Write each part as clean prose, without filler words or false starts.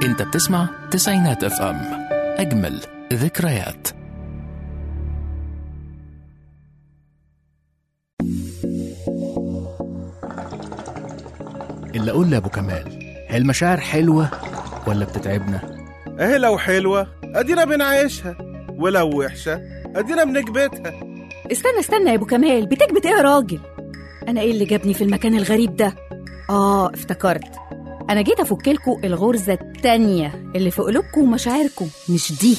انت بتسمع تسعينات اف ام، اجمل ذكريات. اللي اقول لابو كمال، هي المشاعر حلوه ولا بتتعبنا؟ اهي لو حلوة ادينا بنعيشها، ولو وحشة ادينا بنكبتها. استنى يا ابو كمال، بتكبت ايه يا راجل؟ انا ايه اللي جابني في المكان الغريب ده؟ افتكرت، انا جيت افكلكوا الغرزة التانية اللي في قلوبكم ومشاعركم، مش دي.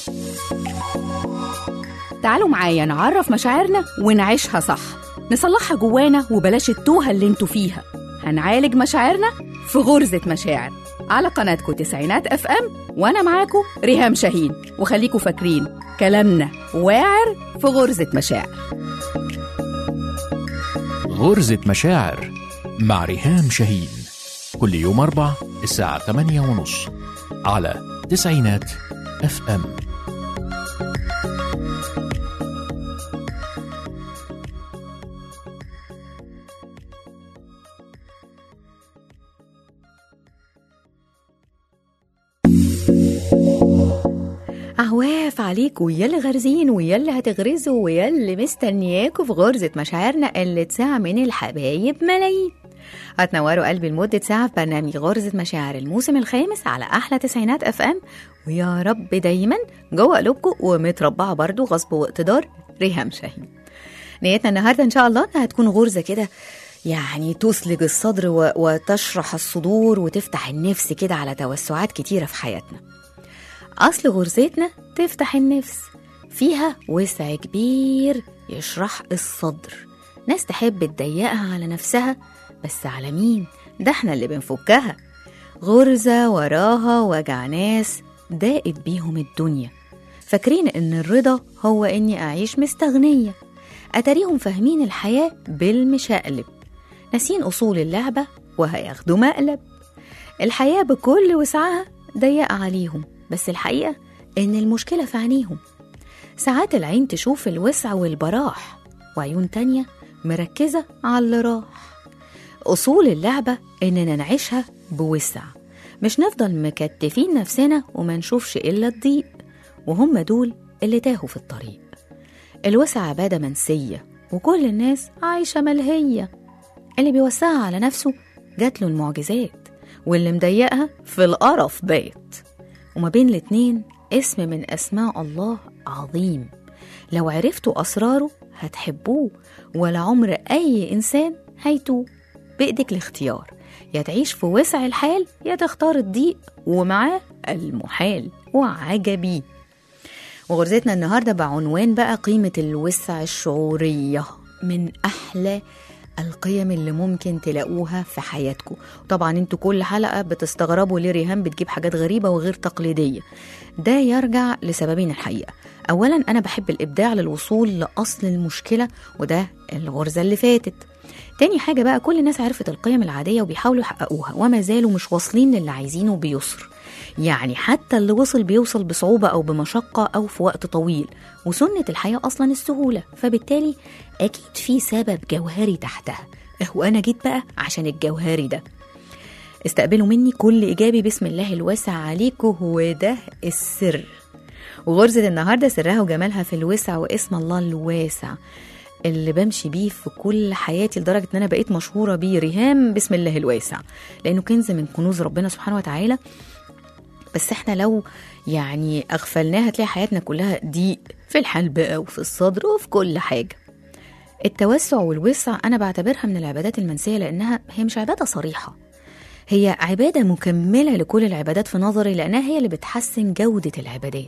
تعالوا معايا نعرف مشاعرنا ونعيشها صح، نصلحها جوانا وبلاش التوهة اللي انتوا فيها. هنعالج مشاعرنا في غرزة مشاعر على قناتكم تسعينات اف ام، وانا معاكم ريهام شاهين. وخليكوا فاكرين كلامنا واعر في غرزة مشاعر. غرزة مشاعر مع ريهام شاهين، كل يوم 4 الساعة 8:30 على تسعينات اف ام. عواف عليكوا يا اللي غارزين ويا اللي هتغرزوا ويا اللي مستنياكوا في غرزة مشاعرنا اللي ساعة من الحبايب ملايين. هتنوروا قلبي لمدة ساعة في برنامج غرزة مشاعر الموسم الخامس على أحلى تسعينات اف ام، ويا رب دايما جوه قلوبكم ومتربعة برضو غصب واقتدار ريهام شاهين. نيتنا النهاردة إن شاء الله هتكون غرزة كده يعني تسلج الصدر وتشرح الصدور وتفتح النفس كده على توسعات كتيرة في حياتنا. أصل غرزتنا تفتح النفس، فيها وسع كبير يشرح الصدر. ناس تحب تضيقها على نفسها، بس على مين؟ ده احنا اللي بنفكها. غرزة وراها وجع ناس ضاقت بيهم الدنيا، فاكرين ان الرضا هو اني اعيش مستغنية. اتاريهم فاهمين الحياة بالمشقلب، ناسين اصول اللعبة وهياخدوا مقلب. الحياة بكل وسعها ضيقة عليهم، بس الحقيقة إن المشكلة في عينيهم. ساعات العين تشوف الوسع والبراح، وعيون تانية مركزة على اللي راح. أصول اللعبة إننا نعيشها بوسع، مش نفضل مكتفين نفسنا وما نشوفش إلا الضيق، وهم دول اللي تاهوا في الطريق. الوسع عبادة منسية وكل الناس عايشة ملهية. اللي بيوسعها على نفسه جات له المعجزات، واللي مضيقها في القرف بيت. وما بين الاتنين اسم من أسماء الله عظيم، لو عرفتوا أسراره هتحبوه، ولا عمر أي إنسان هيتوه. بإيدك الاختيار، يا تعيش في وسع الحال يا تختار الضيق ومعاه المحال. وعجبي. وغرزتنا النهاردة بعنوان بقى قيمة الوسع الشعورية، من أحلى القيم اللي ممكن تلاقوها في حياتكم. طبعا انتوا كل حلقة بتستغربوا ليه ريهام بتجيب حاجات غريبة وغير تقليدية. ده يرجع لسببين الحقيقة. اولا انا بحب الابداع للوصول لاصل المشكلة، وده الغرزة اللي فاتت. تاني حاجة بقى، كل الناس عرفت القيم العادية وبيحاولوا يحققوها، وما زالوا مش واصلين للي عايزينه بيسر. يعني حتى اللي وصل بيوصل بصعوبة أو بمشقة أو في وقت طويل، وسنة الحياة أصلا السهولة، فبالتالي أكيد في سبب جوهري تحتها. وأنا جيت بقى عشان الجوهري ده. استقبلوا مني كل إيجابي بسم الله الواسع عليكم، وده السر. وغرزة النهاردة سرها وجمالها في الوسع، واسم الله الواسع اللي بمشي بيه في كل حياتي، لدرجة ان انا بقيت مشهورة بيه ريهام بسم الله الواسع، لانه كنز من كنوز ربنا سبحانه وتعالى. بس احنا لو يعني اغفلناها تلاقي حياتنا كلها ضيق في الحلب وفي الصدر وفي كل حاجة. التوسع والوسع انا بعتبرها من العبادات المنسية، لانها هي مش عبادة صريحة، هي عبادة مكملة لكل العبادات في نظري، لانها هي اللي بتحسن جودة العبادات.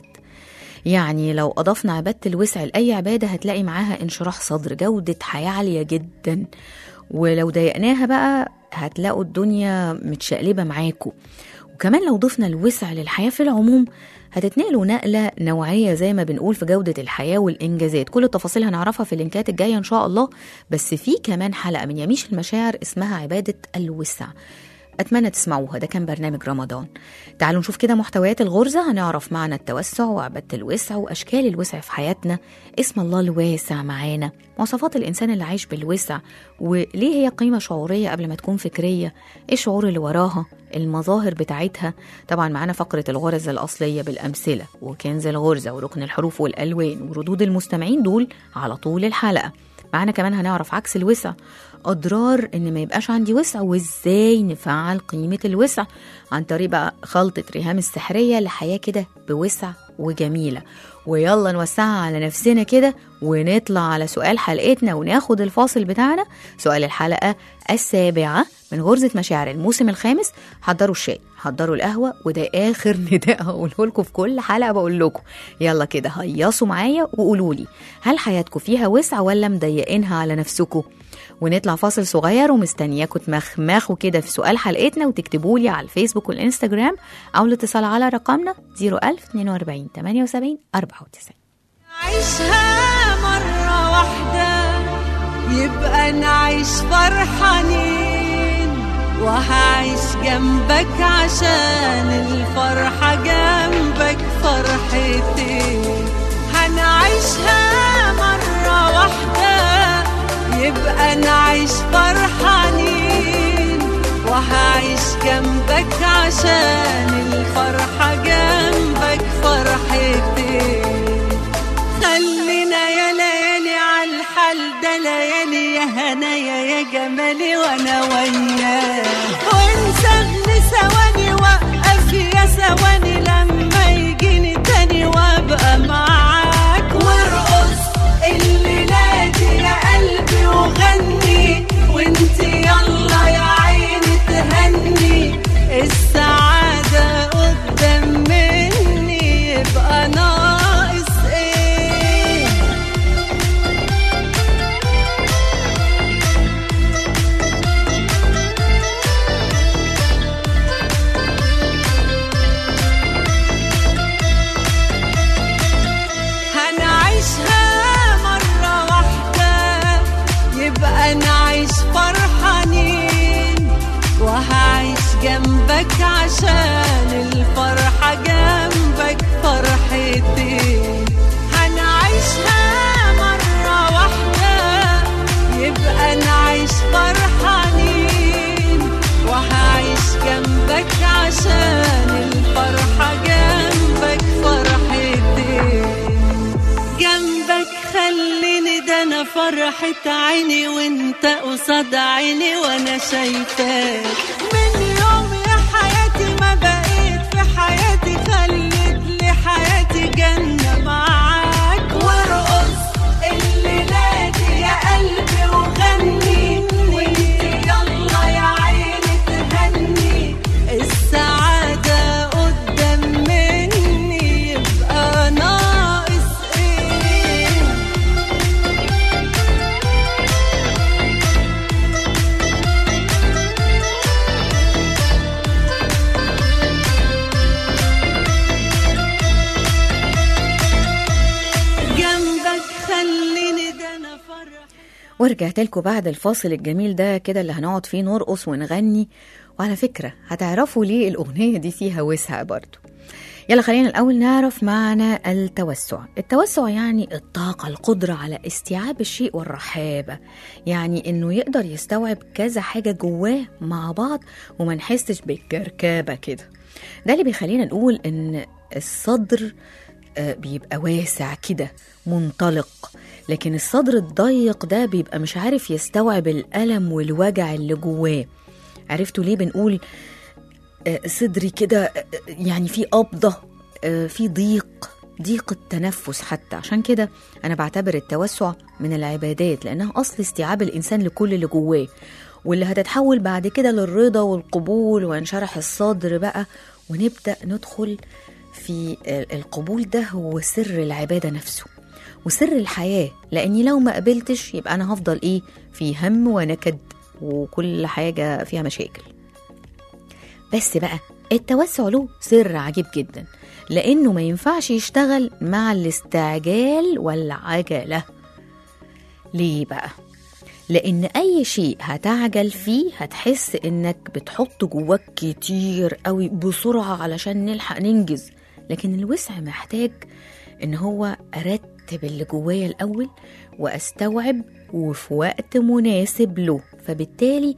يعني لو أضفنا عبادة الوسع لأي عبادة هتلاقي معاها انشراح صدر، جودة حياة عالية جدا. ولو ضيقناها بقى هتلاقوا الدنيا متشقلبة معاكم. وكمان لو ضفنا الوسع للحياة في العموم هتتنقلوا نقلة نوعية زي ما بنقول في جودة الحياة والإنجازات. كل التفاصيل هنعرفها في اللينكات الجاية إن شاء الله. بس في كمان حلقة من يميش المشاعر اسمها عبادة الوسع، أتمنى تسمعوها، ده كان برنامج رمضان. تعالوا نشوف كده محتويات الغرزة، هنعرف معنى التوسع وعبادة الوسع وأشكال الوسع في حياتنا، اسم الله الواسع معانا، مواصفات الإنسان اللي عايش بالوسع وليه هي قيمة شعورية قبل ما تكون فكرية، إيه الشعور اللي وراها، المظاهر بتاعتها. طبعا معانا فقرة الغرز الأصلية بالأمثلة وكنز الغرزة وركن الحروف والألوان وردود المستمعين دول على طول الحلقة. معانا كمان هنعرف عكس الوسع، أضرار إن ما يبقاش عندي وسع وإزاي نفعل قيمة الوسع عن طريق بقى خلطة ريهام السحرية لحياة كده بوسع وجميلة. ويلا نوسعها على نفسنا كده ونطلع على سؤال حلقتنا وناخد الفاصل بتاعنا. سؤال الحلقة السابعة من غرزة مشاعر الموسم الخامس، حضروا الشاي حضروا القهوة، وده آخر نداء هقوله لكم في كل حلقة بقول لكم يلا كده هيصوا معايا وقولوا لي هل حياتكم فيها وسع ولا مضيقينها على نفسكم. ونطلع فاصل صغير ومستنياكم تمخمخوا كده في سؤال حلقتنا وتكتبوا لي على الفيسبوك والإنستجرام أو الاتصال على رقمنا 01042 78 94. عيشها مرة واحدة يبقى نعيش فرحانين، وهعيش جنبك عشان الفرحة جنبك فرحتين. هنعيشها مرة واحدة يبقى نعيش فرحانين، وهعيش جنبك عشان الفرحة جنبك فرحتين. خلينا يا ليالي عالحال ده ليالي يا هنايا يا جمالي وانا وياك، وانسى ثواني وقف يا ثواني لما يجيني تاني وابقى معاك، وارقص الليلة دي يا قلبي وغني، وانتي يلا يا عيني تهني، السعادة قدام مني يبقى ناقص ايه. هنعيشها مرة واحدة يبقى نعيش فرحانين، وهعيش جنبك عشان الفرحة جنبك فرحتين. هنعيشها مرة واحدة يبقى نعيش فرحانين، وهعيش جنبك عشان الفرحة جنبك فرحتين. جنبك خليني ده انا فرحة عيني وانت قصاد عيني وانا شايفاك. من يوم يا حياتي ما بقيت في حياتي، خليت لي حياتي جنة معاك، وارقص الليلة دي يا قلبي وغني، وانتي يلا يا عيني تهني، السعادة قدام مني يبقى ناقص ايه. جنبك خليني ده انا فرح. ورجعت لكم بعد الفاصل الجميل ده كده اللي هنقعد فيه نرقص ونغني. وعلى فكرة هتعرفوا ليه الأغنية دي فيها وسع برضو. يلا خلينا الأول نعرف معنى التوسع. التوسع يعني الطاقة، القدرة على استيعاب الشيء والرحابة، يعني إنه يقدر يستوعب كذا حاجة جواه مع بعض وما نحسش بالكركابة كده. ده اللي بيخلينا نقول إن الصدر بيبقى واسع كده منطلق، لكن الصدر الضيق ده بيبقى مش عارف يستوعب الألم والوجع اللي جواه. عرفتوا ليه بنقول صدري كده يعني في قبضة، في ضيق التنفس حتى. عشان كده أنا بعتبر التوسع من العبادات، لأنها أصل استيعاب الإنسان لكل اللي جواه، واللي هتتحول بعد كده للرضا والقبول وانشرح الصدر بقى، ونبدأ ندخل في القبول. ده هو سر العبادة نفسه وسر الحياة، لأني لو ما قبلتش يبقى أنا هفضل إيه في هم ونكد وكل حاجة فيها مشاكل. بس بقى التوسع له سر عجيب جدا، لأنه ما ينفعش يشتغل مع الاستعجال والعجلة. ليه بقى؟ لأن أي شيء هتعجل فيه هتحس إنك بتحط جواك كتير قوي بسرعة علشان نلحق ننجز. لكن الوسع محتاج إن هو أرتب اللي جوايا الأول وأستوعب وفي وقت مناسب له، فبالتالي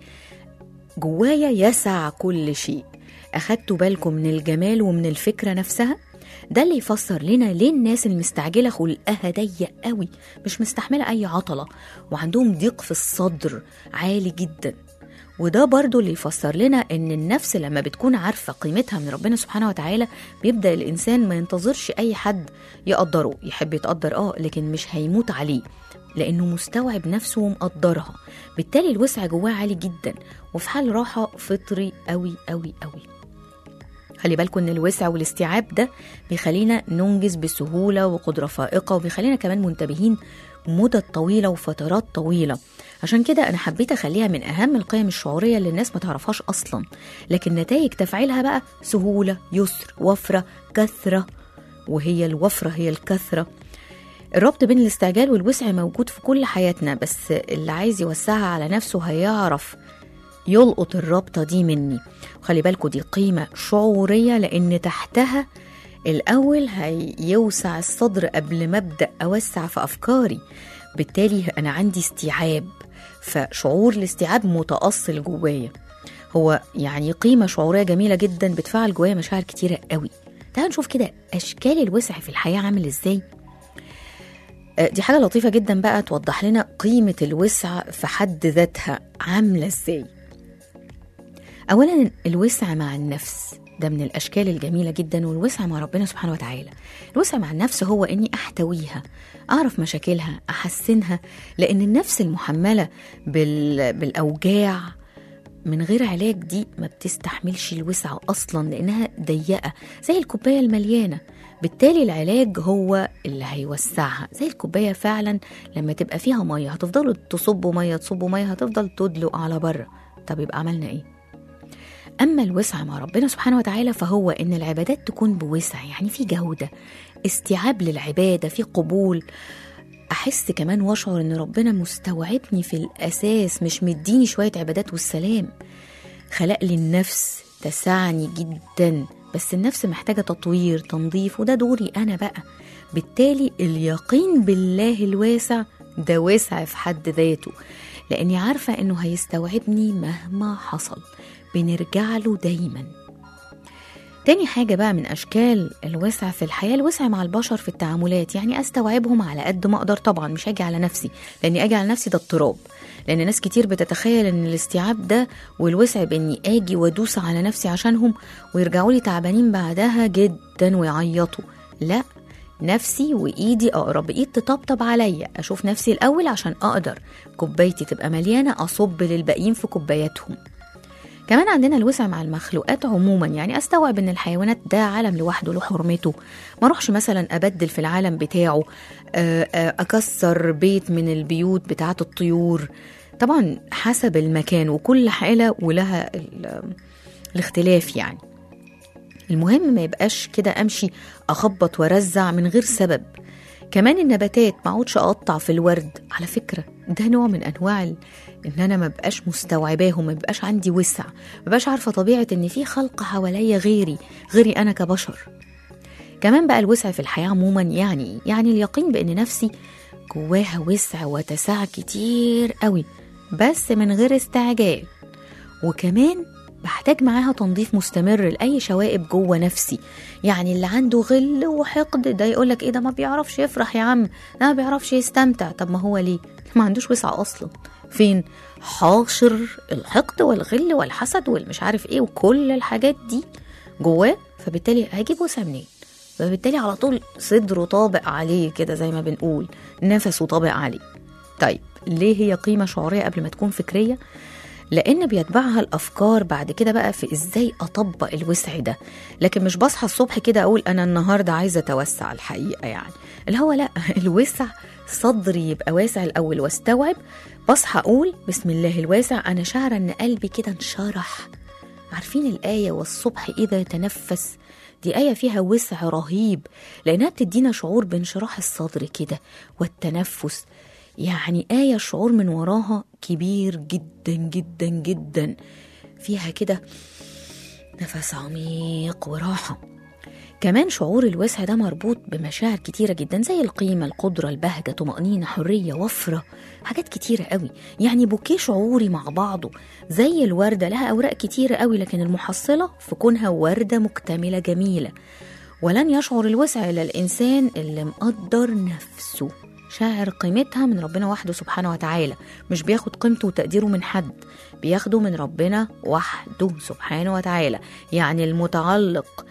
جوايا يسع كل شيء. أخدتوا بالكم من الجمال ومن الفكرة نفسها؟ ده اللي يفسر لنا ليه الناس المستعجلة خلقها ضيق قوي، مش مستحملة أي عطلة، وعندهم ضيق في الصدر عالي جدا. وده برضو اللي يفسر لنا إن النفس لما بتكون عارفة قيمتها من ربنا سبحانه وتعالى بيبدأ الإنسان ما ينتظرش أي حد يقدره. يحب يتقدر لكن مش هيموت عليه، لأنه مستوعب نفسه ومقدرها. بالتالي الوسع جواه عالي جدا وفي حال راحة فطري قوي قوي قوي. خلي بالكم ان الوسع والاستيعاب ده بيخلينا ننجز بسهولة وقدرة فائقة، وبيخلينا كمان منتبهين مدة طويلة وفترات طويلة. عشان كده أنا حبيت أخليها من أهم القيم الشعورية اللي الناس ما تعرفهاش أصلا، لكن نتائج تفعيلها بقى سهولة، يسر، وفرة، كثرة. وهي الوفرة هي الكثرة. الربط بين الاستعجال والوسع موجود في كل حياتنا، بس اللي عايز يوسعها على نفسه هيعرف يلقط الرابطة دي مني. وخلي بالكم دي قيمة شعورية، لأن تحتها الأول هيوسع الصدر قبل ما أبدأ أوسع في أفكاري. بالتالي أنا عندي استيعاب، فشعور الاستيعاب متأصل جوايا. هو يعني قيمة شعورية جميلة جدا بتفعل جوايا مشاعر كتيرة قوي. تعالوا نشوف كده أشكال الوسع في الحياة عامل إزاي. دي حاجة لطيفة جدا بقى توضح لنا قيمة الوسع في حد ذاتها عاملة إزاي. أولا الوسع مع النفس ده من الأشكال الجميلة جدا، والوسع مع ربنا سبحانه وتعالى. الوسع مع النفس هو إني أحتويها، أعرف مشاكلها، أحسنها، لأن النفس المحملة بالأوجاع من غير علاج دي ما بتستحملش الوسع أصلا، لأنها ضيقة زي الكوباية المليانة. بالتالي العلاج هو اللي هيوسعها. زي الكوباية فعلا لما تبقى فيها مية هتفضلوا تصبوا مية هتفضل تدلق على بره. طب يبقى عملنا إيه؟ أما الوسع مع ربنا سبحانه وتعالى فهو إن العبادات تكون بوسع، يعني في جودة، استيعاب للعبادة، في قبول. أحس كمان واشعر إن ربنا مستوعبني في الأساس، مش مديني شوية عبادات والسلام. خلق لي النفس تسعني جدا، بس النفس محتاجة تطوير، تنظيف، وده دوري أنا بقى. بالتالي اليقين بالله الواسع ده واسع في حد ذاته، لأني عارفة إنه هيستوعبني مهما حصل. بنرجع له دايما. تاني حاجة بقى من أشكال الوسع في الحياة الوسع مع البشر في التعاملات، يعني أستوعبهم على قد ما أقدر. طبعا مش أجي على نفسي، لأني أجي على نفسي ده اضطراب، لأن ناس كتير بتتخيل أن الاستيعاب ده والوسع بأني أجي وأدوس على نفسي عشانهم ويرجعوا لي تعبانين بعدها جدا ويعيطوا. لا، نفسي وإيدي أقرب، إيد تطبطب عليا، أشوف نفسي الأول عشان أقدر كوبايتي تبقى مليانة أصب للباقيين في كوباياتهم. كمان عندنا الوسع مع المخلوقات عموما، يعني أستوعب أن الحيوانات ده عالم لوحده له حرمته، ما روحش مثلا أبدل في العالم بتاعه، أكسر بيت من البيوت بتاعت الطيور. طبعا حسب المكان وكل حالة ولها الاختلاف يعني. المهم ما يبقاش كده أمشي أخبط ورزع من غير سبب. كمان النباتات ما اقعدش اقطع في الورد، على فكرة ده نوع من انواع ان انا ما بقاش مستوعباهم، ما بقاش عندي وسع، ما بقاش عارفة طبيعة ان في خلق حواليا غيري انا كبشر. كمان بقى الوسع في الحياة عموما يعني اليقين بان نفسي جواها وسع وتسع كتير قوي، بس من غير استعجال. وكمان بحتاج معاها تنظيف مستمر لأي شوائب جوه نفسي. يعني اللي عنده غل وحقد ده يقولك ايه ده ما بيعرفش يفرح يا عم، ده ما بيعرفش يستمتع. طب ما هو ليه؟ ما عندوش وسع أصلا. فين؟ حاشر الحقد والغل والحسد والمش عارف ايه وكل الحاجات دي جواه، فبالتالي هيجيب وسع منين؟ فبالتالي على طول صدره طابق عليه كده، زي ما بنقول نفسه طابق عليه. طيب ليه هي قيمة شعورية قبل ما تكون فكرية؟ لأن بيتبعها الأفكار بعد كده بقى في إزاي أطبق الوسع ده. لكن مش بصحى الصبح كده أقول أنا النهاردة عايزة أتوسع الحقيقة، يعني اللي هو لأ، الوسع صدري يبقى واسع الأول واستوعب. بصحى أقول بسم الله الواسع، أنا شعر أن قلبي كده انشرح. عارفين الآية والصبح إذا تنفس؟ دي آية فيها وسع رهيب، لأنها بتدينا شعور بانشراح الصدر كده والتنفس. يعني آية الشعور من وراها كبير جدا جدا جدا، فيها كده نفس عميق وراحة. كمان شعور الوسع ده مربوط بمشاعر كتيرة جدا، زي القيمة، القدرة، البهجة، طمأنينة، حرية، وفرة، حاجات كتيرة قوي. يعني بوكيه شعوري مع بعضه، زي الوردة لها أوراق كتيرة قوي، لكن المحصلة في كونها وردة مكتملة جميلة. ولن يشعر الوسع إلا الإنسان اللي مقدر نفسه، شاعر قيمتها من ربنا وحده سبحانه وتعالى، مش بياخد قيمته وتقديره من حد، بياخده من ربنا وحده سبحانه وتعالى. يعني المتعلق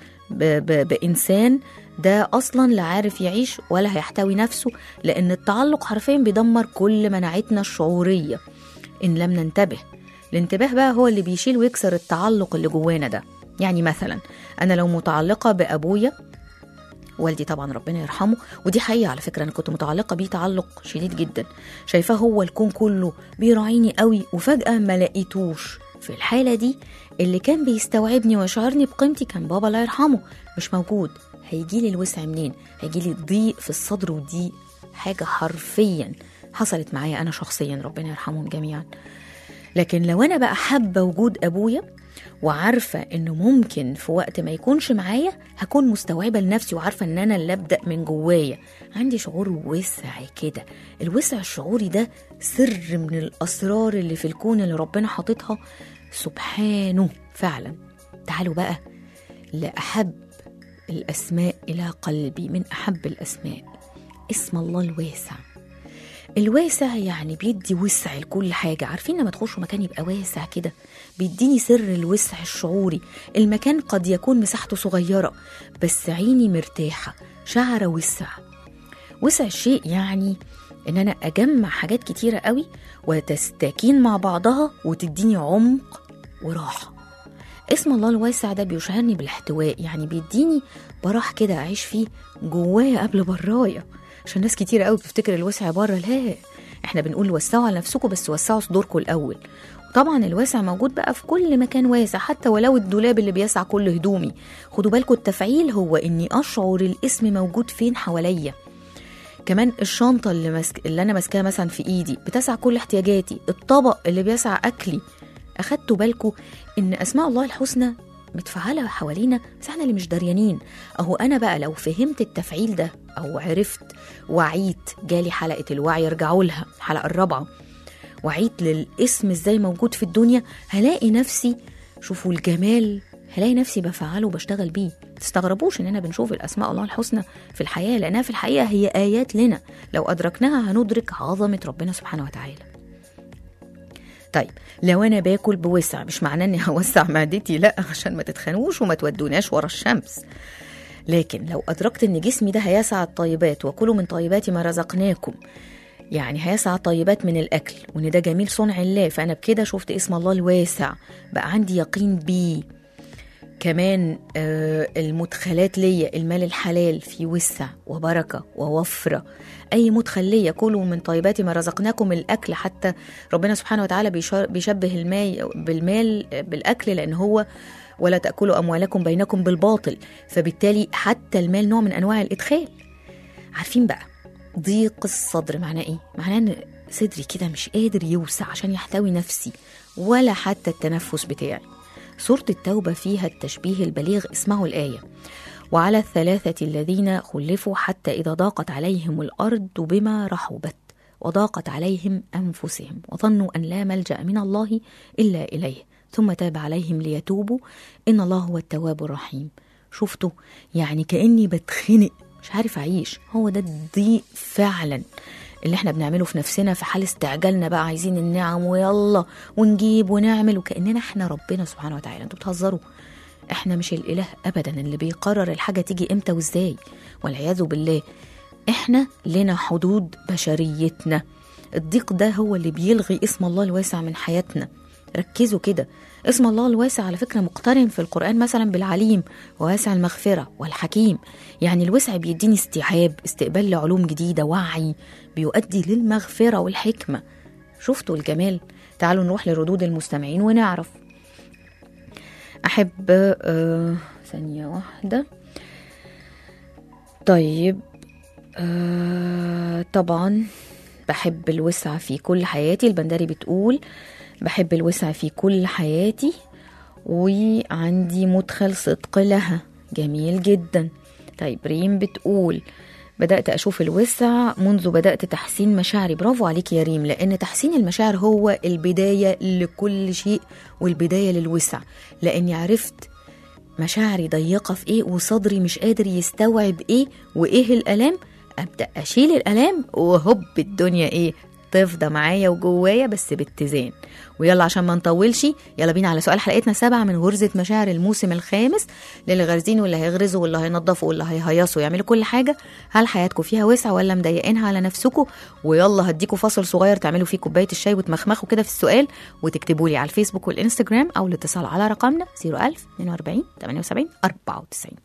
بإنسان ده أصلا لا عارف يعيش ولا هيحتوي نفسه، لأن التعلق حرفيا بيدمر كل مناعتنا الشعورية إن لم ننتبه. الانتباه بقى هو اللي بيشيل ويكسر التعلق اللي جوانا ده. يعني مثلا أنا لو متعلقة بأبويا، والدي طبعا ربنا يرحمه، ودي حقيقة على فكرة، أنا كنت متعلقة بيه تعلق شديد جدا، شايفاه هو الكون كله، بيراعيني قوي، وفجأة ما لقيتوش. في الحالة دي اللي كان بيستوعبني ويشعرني بقيمتي كان بابا الله يرحمه، مش موجود. هيجيلي الوسع منين؟ هيجيلي ضيق في الصدر، ودي حاجة حرفيا حصلت معايا أنا شخصيا، ربنا يرحمهم جميعا. لكن لو أنا بقى حابة وجود أبويا وعارفة إنه ممكن في وقت ما يكونش معايا، هكون مستوعبة لنفسي وعارفة إن أنا اللي أبدأ من جوايا. عندي شعور وسع كده. الوسع الشعوري ده سر من الأسرار اللي في الكون اللي ربنا حاططها سبحانه فعلا. تعالوا بقى لأحب الأسماء إلى قلبي، من أحب الأسماء اسم الله الواسع. الواسع يعني بيدي وسع لكل حاجة. عارفين لما تخشوا مكان يبقى واسع كده، بيديني سر الوسع الشعوري. المكان قد يكون مساحته صغيرة بس عيني مرتاحة، شعر وسع. وسع الشيء يعني ان انا اجمع حاجات كتيرة قوي وتستكين مع بعضها وتديني عمق وراحة. اسم الله الواسع ده بيشعرني بالاحتواء، يعني بيديني براح كده اعيش فيه جوايا قبل برايا. عشان ناس كتير قوي بتفتكر الوسع بره، لا، احنا بنقول وسعوا على نفسكم، بس وسعوا صدوركم الاول. طبعا الواسع موجود بقى في كل مكان واسع، حتى ولو الدولاب اللي بيسع كل هدومي. خدوا بالكم، التفعيل هو اني اشعر الاسم موجود فين حواليا. كمان الشنطه اللي انا ماسكاها مثلا في ايدي بتسع كل احتياجاتي، الطبق اللي بيسع اكلي. اخدتوا بالكم ان اسماء الله الحسنى متفعله حوالينا، بس احنا اللي مش داريانين. اهو انا بقى لو فهمت التفعيل ده او عرفت، وعيت، جالي حلقه الوعي، ارجعوا لها الحلقه الرابعه، وعيت للاسم ازاي موجود في الدنيا، هلاقي نفسي، شوفوا الجمال، هلاقي نفسي بفعله وبشتغل بيه. تستغربوش اننا بنشوف الاسماء الله الحسنى في الحياه، لانها في الحقيقه هي ايات لنا، لو ادركناها هندرك عظمه ربنا سبحانه وتعالى. طيب لو انا باكل بوسع، مش معناه اني هوسع معدتي، لا، عشان ما تتخنوش وما تودوناش ورا الشمس. لكن لو ادركت ان جسمي ده هيسع الطيبات، وكلوا من طيبات ما رزقناكم، يعني هيسع طيبات من الاكل، وان ده جميل صنع الله، فانا بكده شفت اسم الله الواسع، بقى عندي يقين بيه. كمان المدخلات ليا، المال الحلال في وسع وبركة ووفرة. أي مدخل ليا، كلوا من طيبات ما رزقناكم، الأكل. حتى ربنا سبحانه وتعالى بيشبه بالمال بالأكل، لأن هو ولا تأكلوا أموالكم بينكم بالباطل، فبالتالي حتى المال نوع من أنواع الإدخال. عارفين بقى ضيق الصدر معناه إيه؟ معناه أن صدري كده مش قادر يوسع عشان يحتوي نفسي ولا حتى التنفس بتاعي. سورة التوبة فيها التشبيه البليغ. اسمعوا الآية: وعلى الثلاثة الذين خلفوا حتى إذا ضاقت عليهم الأرض بما رحبت وضاقت عليهم أنفسهم وظنوا أن لا ملجأ من الله إلا إليه ثم تاب عليهم ليتوبوا إن الله هو التواب الرحيم. شفتوا؟ يعني كأني بتخنق، مش عارف أعيش. هو ده الضيق فعلا اللي احنا بنعمله في نفسنا في حال استعجالنا، بقى عايزين النعم ويلا ونجيب ونعمل، وكأننا احنا ربنا سبحانه وتعالى. انتوا بتهزروا، احنا مش الإله أبدا اللي بيقرر الحاجة تيجي امتى وازاي، والعياذ بالله. احنا لنا حدود بشريتنا. الضيق ده هو اللي بيلغي اسم الله الواسع من حياتنا. ركزوا كده، اسم الله الواسع على فكرة مقترن في القرآن مثلا بالعليم وواسع المغفرة والحكيم. يعني الوسع بيديني استيعاب، استقبال لعلوم جديدة، وعي بيؤدي للمغفرة والحكمة. شفتوا الجمال؟ تعالوا نروح لردود المستمعين ونعرف. أحب ثانية واحدة. طيب طبعا بحب الوسع في كل حياتي. البندري بتقول بحب الوسع في كل حياتي وعندي مدخل صدق لها. جميل جدا. طيب ريم بتقول بدأت أشوف الوسع منذ بدأت تحسين مشاعري. برافو عليك يا ريم، لأن تحسين المشاعر هو البداية لكل شيء والبداية للوسع، لأني عرفت مشاعري ضيقة في إيه وصدري مش قادر يستوعب إيه وإيه الألام، أبدأ أشيل الألام وهب الدنيا إيه تفضى معايا وجوايا بس باتزان. ويلا عشان ما نطولش يلا بينا على سؤال حلقتنا 7 من غرزة مشاعر الموسم الخامس للي غارزين واللي هيغرزوا واللي هينضفوا واللي هيهيصوا ويعملوا كل حاجة. هل حياتكم فيها وسع ولا مضايقينها على نفسكم؟ ويلا هديكوا فاصل صغير تعملوا فيه كوباية الشاي وتمخمخوا كده في السؤال وتكتبوا لي على الفيسبوك والإنستجرام أو الاتصال على رقمنا 01000 42 78 94.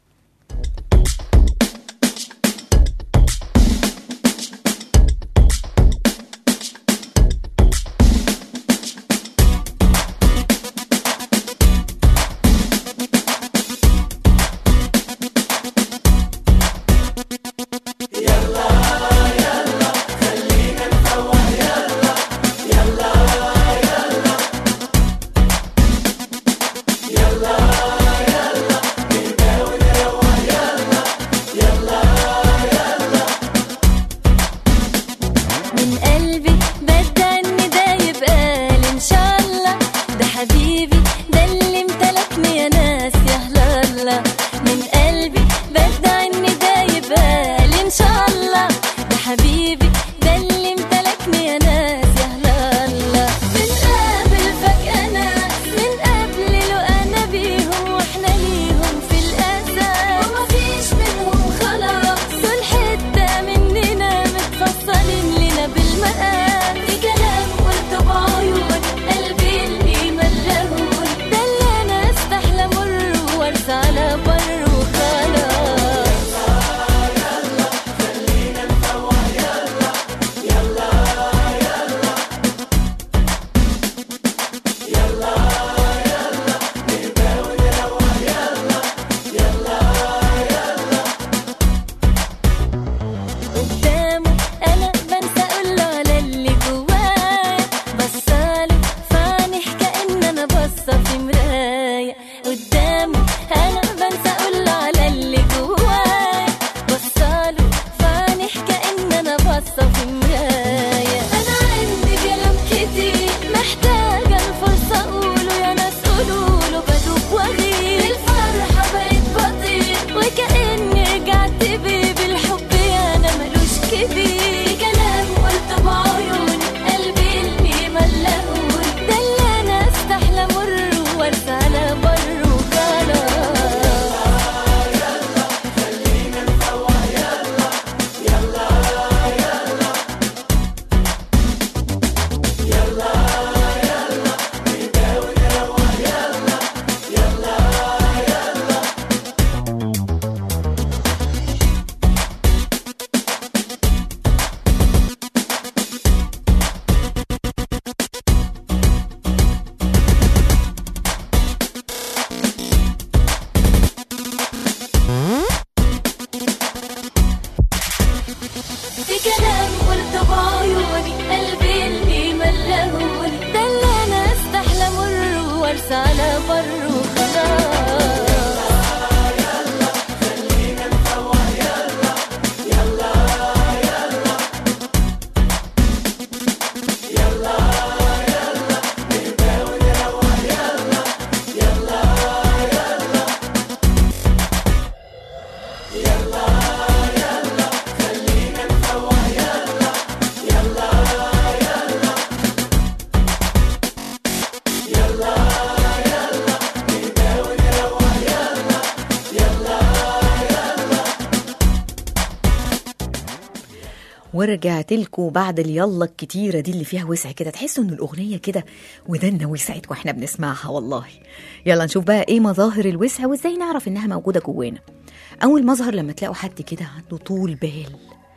ورجعت لكم بعد اليلا الكتيرة دي اللي فيها وسع كده، تحسوا ان الأغنية كده ودنا وسعت واحنا بنسمعها والله. يلا نشوف بقى ايه مظاهر الوسع وازاي نعرف انها موجودة جوانا. أول مظهر لما تلاقوا حد كده عنده طول بال،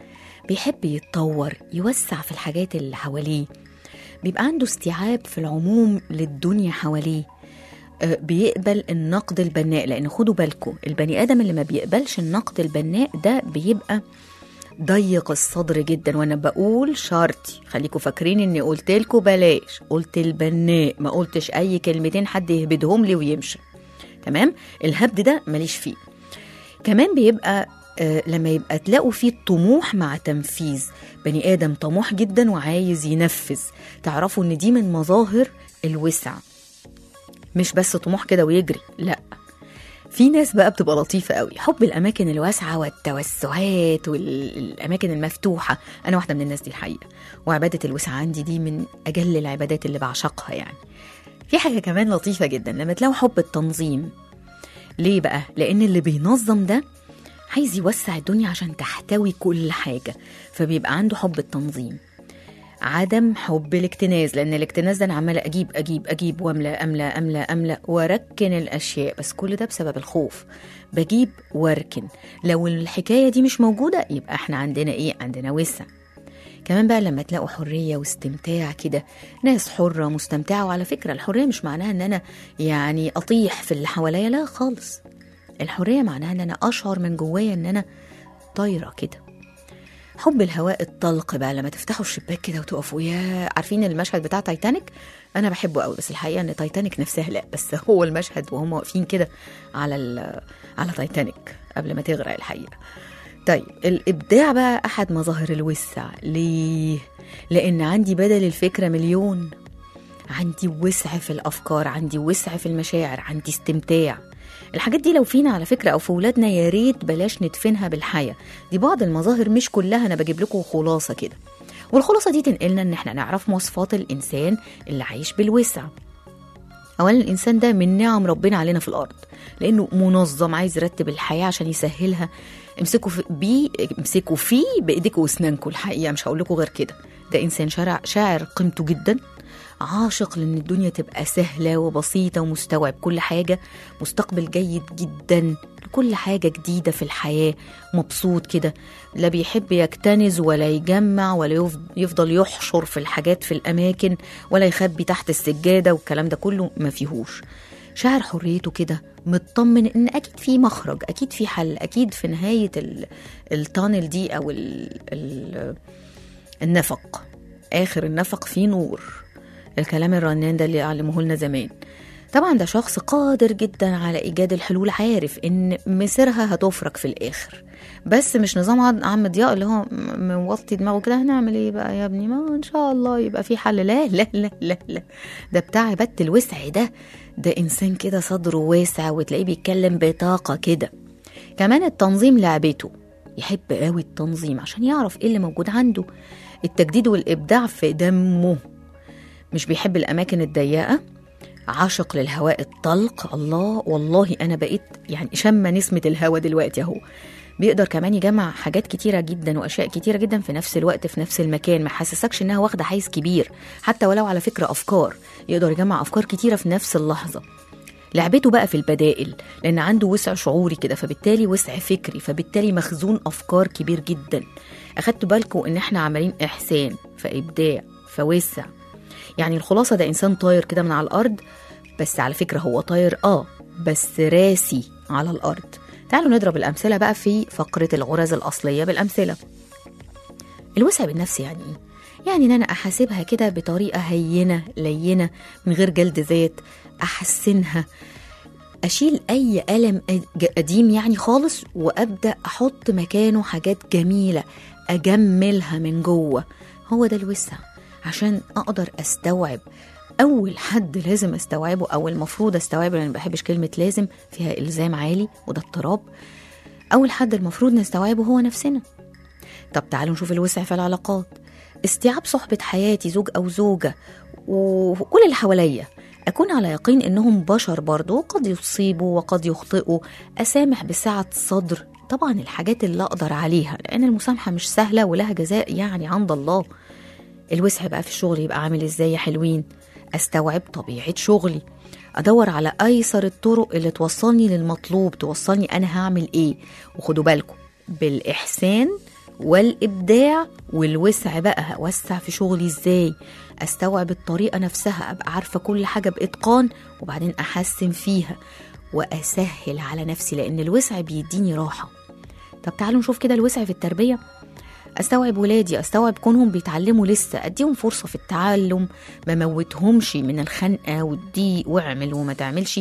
بيحب يتطور يوسع في الحاجات اللي حواليه، بيبقى عنده استيعاب في العموم للدنيا حواليه، بيقبل النقد البناء. لأن خدوا بالكم البني آدم اللي ما بيقبلش النقد البناء ده بيبقى ضيق الصدر جدا. وانا بقول شرطي خليكوا فاكرين اني قلت لكم بلاش، قلت البناء، ما قلتش اي كلمتين حد يهبدهم لي ويمشي. تمام؟ الهبد ده ماليش فيه. كمان بيبقى لما يبقى تلاقوا فيه طموح مع تنفيذ، بني آدم طموح جدا وعايز ينفذ، تعرفوا ان دي من مظاهر الوسع. مش بس طموح كده ويجري، لا. في ناس بقى بتبقى لطيفة قوي، حب الأماكن الواسعة والتوسعات والأماكن المفتوحة. أنا واحدة من الناس دي الحقيقة، وعبادة الوسع عندي دي من أجل العبادات اللي بعشقها يعني. في حاجة كمان لطيفة جدا لما تلاقوا حب التنظيم. ليه بقى؟ لأن اللي بينظم ده عايز يوسع الدنيا عشان تحتوي كل حاجة، فبيبقى عنده حب التنظيم. عدم حب الاكتناز، لأن الاكتناز ده أنا عمالة أجيب وأملأ وأركن الأشياء، بس كل ده بسبب الخوف. بجيب واركن. لو الحكاية دي مش موجودة يبقى احنا عندنا إيه؟ عندنا وسع. كمان بقى لما تلاقوا حرية واستمتاع كده، ناس حرة مستمتعة. وعلى فكرة الحرية مش معناها ان انا يعني اطيح في اللي حواليا، لا خالص. الحرية معناها ان انا اشعر من جوايا ان انا طايرة كده. حب الهواء الطلق بقى، لما تفتحوا الشباك كده وتقفوا، يا عارفين المشهد بتاع تايتانيك؟ انا بحبه قوي، بس الحقيقة ان تايتانيك نفسها لا، بس هو المشهد وهم واقفين كده على تايتانيك قبل ما تغرق الحقيقة. طيب الإبداع بقى أحد مظاهر الوسع. ليه؟ لأن عندي بدل الفكرة مليون، عندي وسع في الأفكار، عندي وسع في المشاعر، عندي استمتاع. الحاجات دي لو فينا على فكرة أو في ولادنا يا ريت بلاش ندفنها بالحياة. دي بعض المظاهر مش كلها، أنا بجيب لكم خلاصة كده، والخلاصة دي تنقلنا إن احنا نعرف مواصفات الإنسان اللي عايش بالوسع. أولا الإنسان ده من نعم ربنا علينا في الأرض، لأنه منظم، عايز يرتب الحياة عشان يسهلها. امسكوا فيه بإيديكوا واسنانكوا، الحقيقة مش هقول لكم غير كده. ده إنسان شاعر قيمته جدا، عاشق لأن الدنيا تبقى سهلة وبسيطة ومستوعب كل حاجة، مستقبل جيد جدا لكل حاجة جديدة في الحياة، مبسوط كده، لا بيحب يكتنز ولا يجمع ولا يفضل يحشر في الحاجات في الأماكن ولا يخبي تحت السجادة والكلام ده كله ما فيهوش. شاعر حريته كده، مطمن ان اكيد في مخرج، اكيد في حل، اكيد في نهاية التانل دي او النفق، اخر النفق فيه نور. الكلام الرنان ده اللي علموه لنا زمان. طبعا ده شخص قادر جدا على ايجاد الحلول، عارف ان مسيرها هتفرج في الاخر، بس مش نظام عم ضياء اللي هو موطي دماغه كده هنعمل ايه بقى يا ابني، ما ان شاء الله يبقى في حل. لا لا لا لا لا، ده بتاع عبادة الوسع. ده انسان كده صدره واسع وتلاقيه بيتكلم بطاقة كده. كمان التنظيم لعبته، يحب قوي التنظيم عشان يعرف ايه اللي موجود عنده. التجديد والابداع في دمه، مش بيحب الاماكن الضيقة، عاشق للهواء الطلق. الله والله انا بقيت يعني شم نسمة الهواء دلوقتي اهو. بيقدر كمان يجمع حاجات كتيرة جدا واشياء كتيرة جدا في نفس الوقت في نفس المكان، ما حسسكش انها واخدة حيز كبير، حتى ولو على فكرة افكار، يقدر يجمع افكار كتيرة في نفس اللحظة. لعبته بقى في البدائل، لان عنده وسع شعوري كده، فبالتالي وسع فكري، فبالتالي مخزون افكار كبير جدا. اخدتوا بالكم ان احنا عمالين احسان فابداع فوسع. يعني الخلاصة ده إنسان طاير كده من على الأرض، بس على فكرة هو طاير بس راسي على الأرض. تعالوا نضرب الأمثلة بقى في فقرة الغرز الأصلية بالأمثلة. الوسع بالنفس يعني إيه؟ يعني إن أنا أحاسبها كده بطريقة هينة لينة من غير جلد ذات، أحسنها، أشيل أي ألم قديم يعني خالص وأبدأ أحط مكانه حاجات جميلة، أجملها من جوه. هو ده الوسع. عشان أقدر أستوعب، أول حد لازم أستوعبه أو المفروض أستوعبه، لأن ما بحبش كلمة لازم، فيها إلزام عالي وده اضطراب. أول حد المفروض نستوعبه هو نفسنا. طب تعالوا نشوف الوسع في العلاقات. استيعاب صحبة حياتي، زوج أو زوجة وكل اللي حواليا، أكون على يقين إنهم بشر برضو، قد يصيبوا وقد يخطئوا، أسامح بسعة صدر. طبعا الحاجات اللي أقدر عليها، لأن المسامحة مش سهلة ولها جزاء يعني عند الله. الوسع بقى في الشغل يبقى عامل ازاي يا حلوين؟ استوعب طبيعة شغلي، ادور على ايسر الطرق اللي توصلني للمطلوب، توصلني انا هعمل ايه. وخدوا بالكم بالاحسان والابداع والوسع بقى، هوسع في شغلي ازاي؟ استوعب الطريقة نفسها، ابقى عارفة كل حاجة باتقان وبعدين احسن فيها واسهل على نفسي، لان الوسع بيديني راحة. طب تعالوا نشوف كده الوسع في التربية. استوعب ولادي، استوعب كونهم بيتعلموا لسه، اديهم فرصة في التعلم، ما موتهمش من الخنقة والضيق واعمل وما تعملش.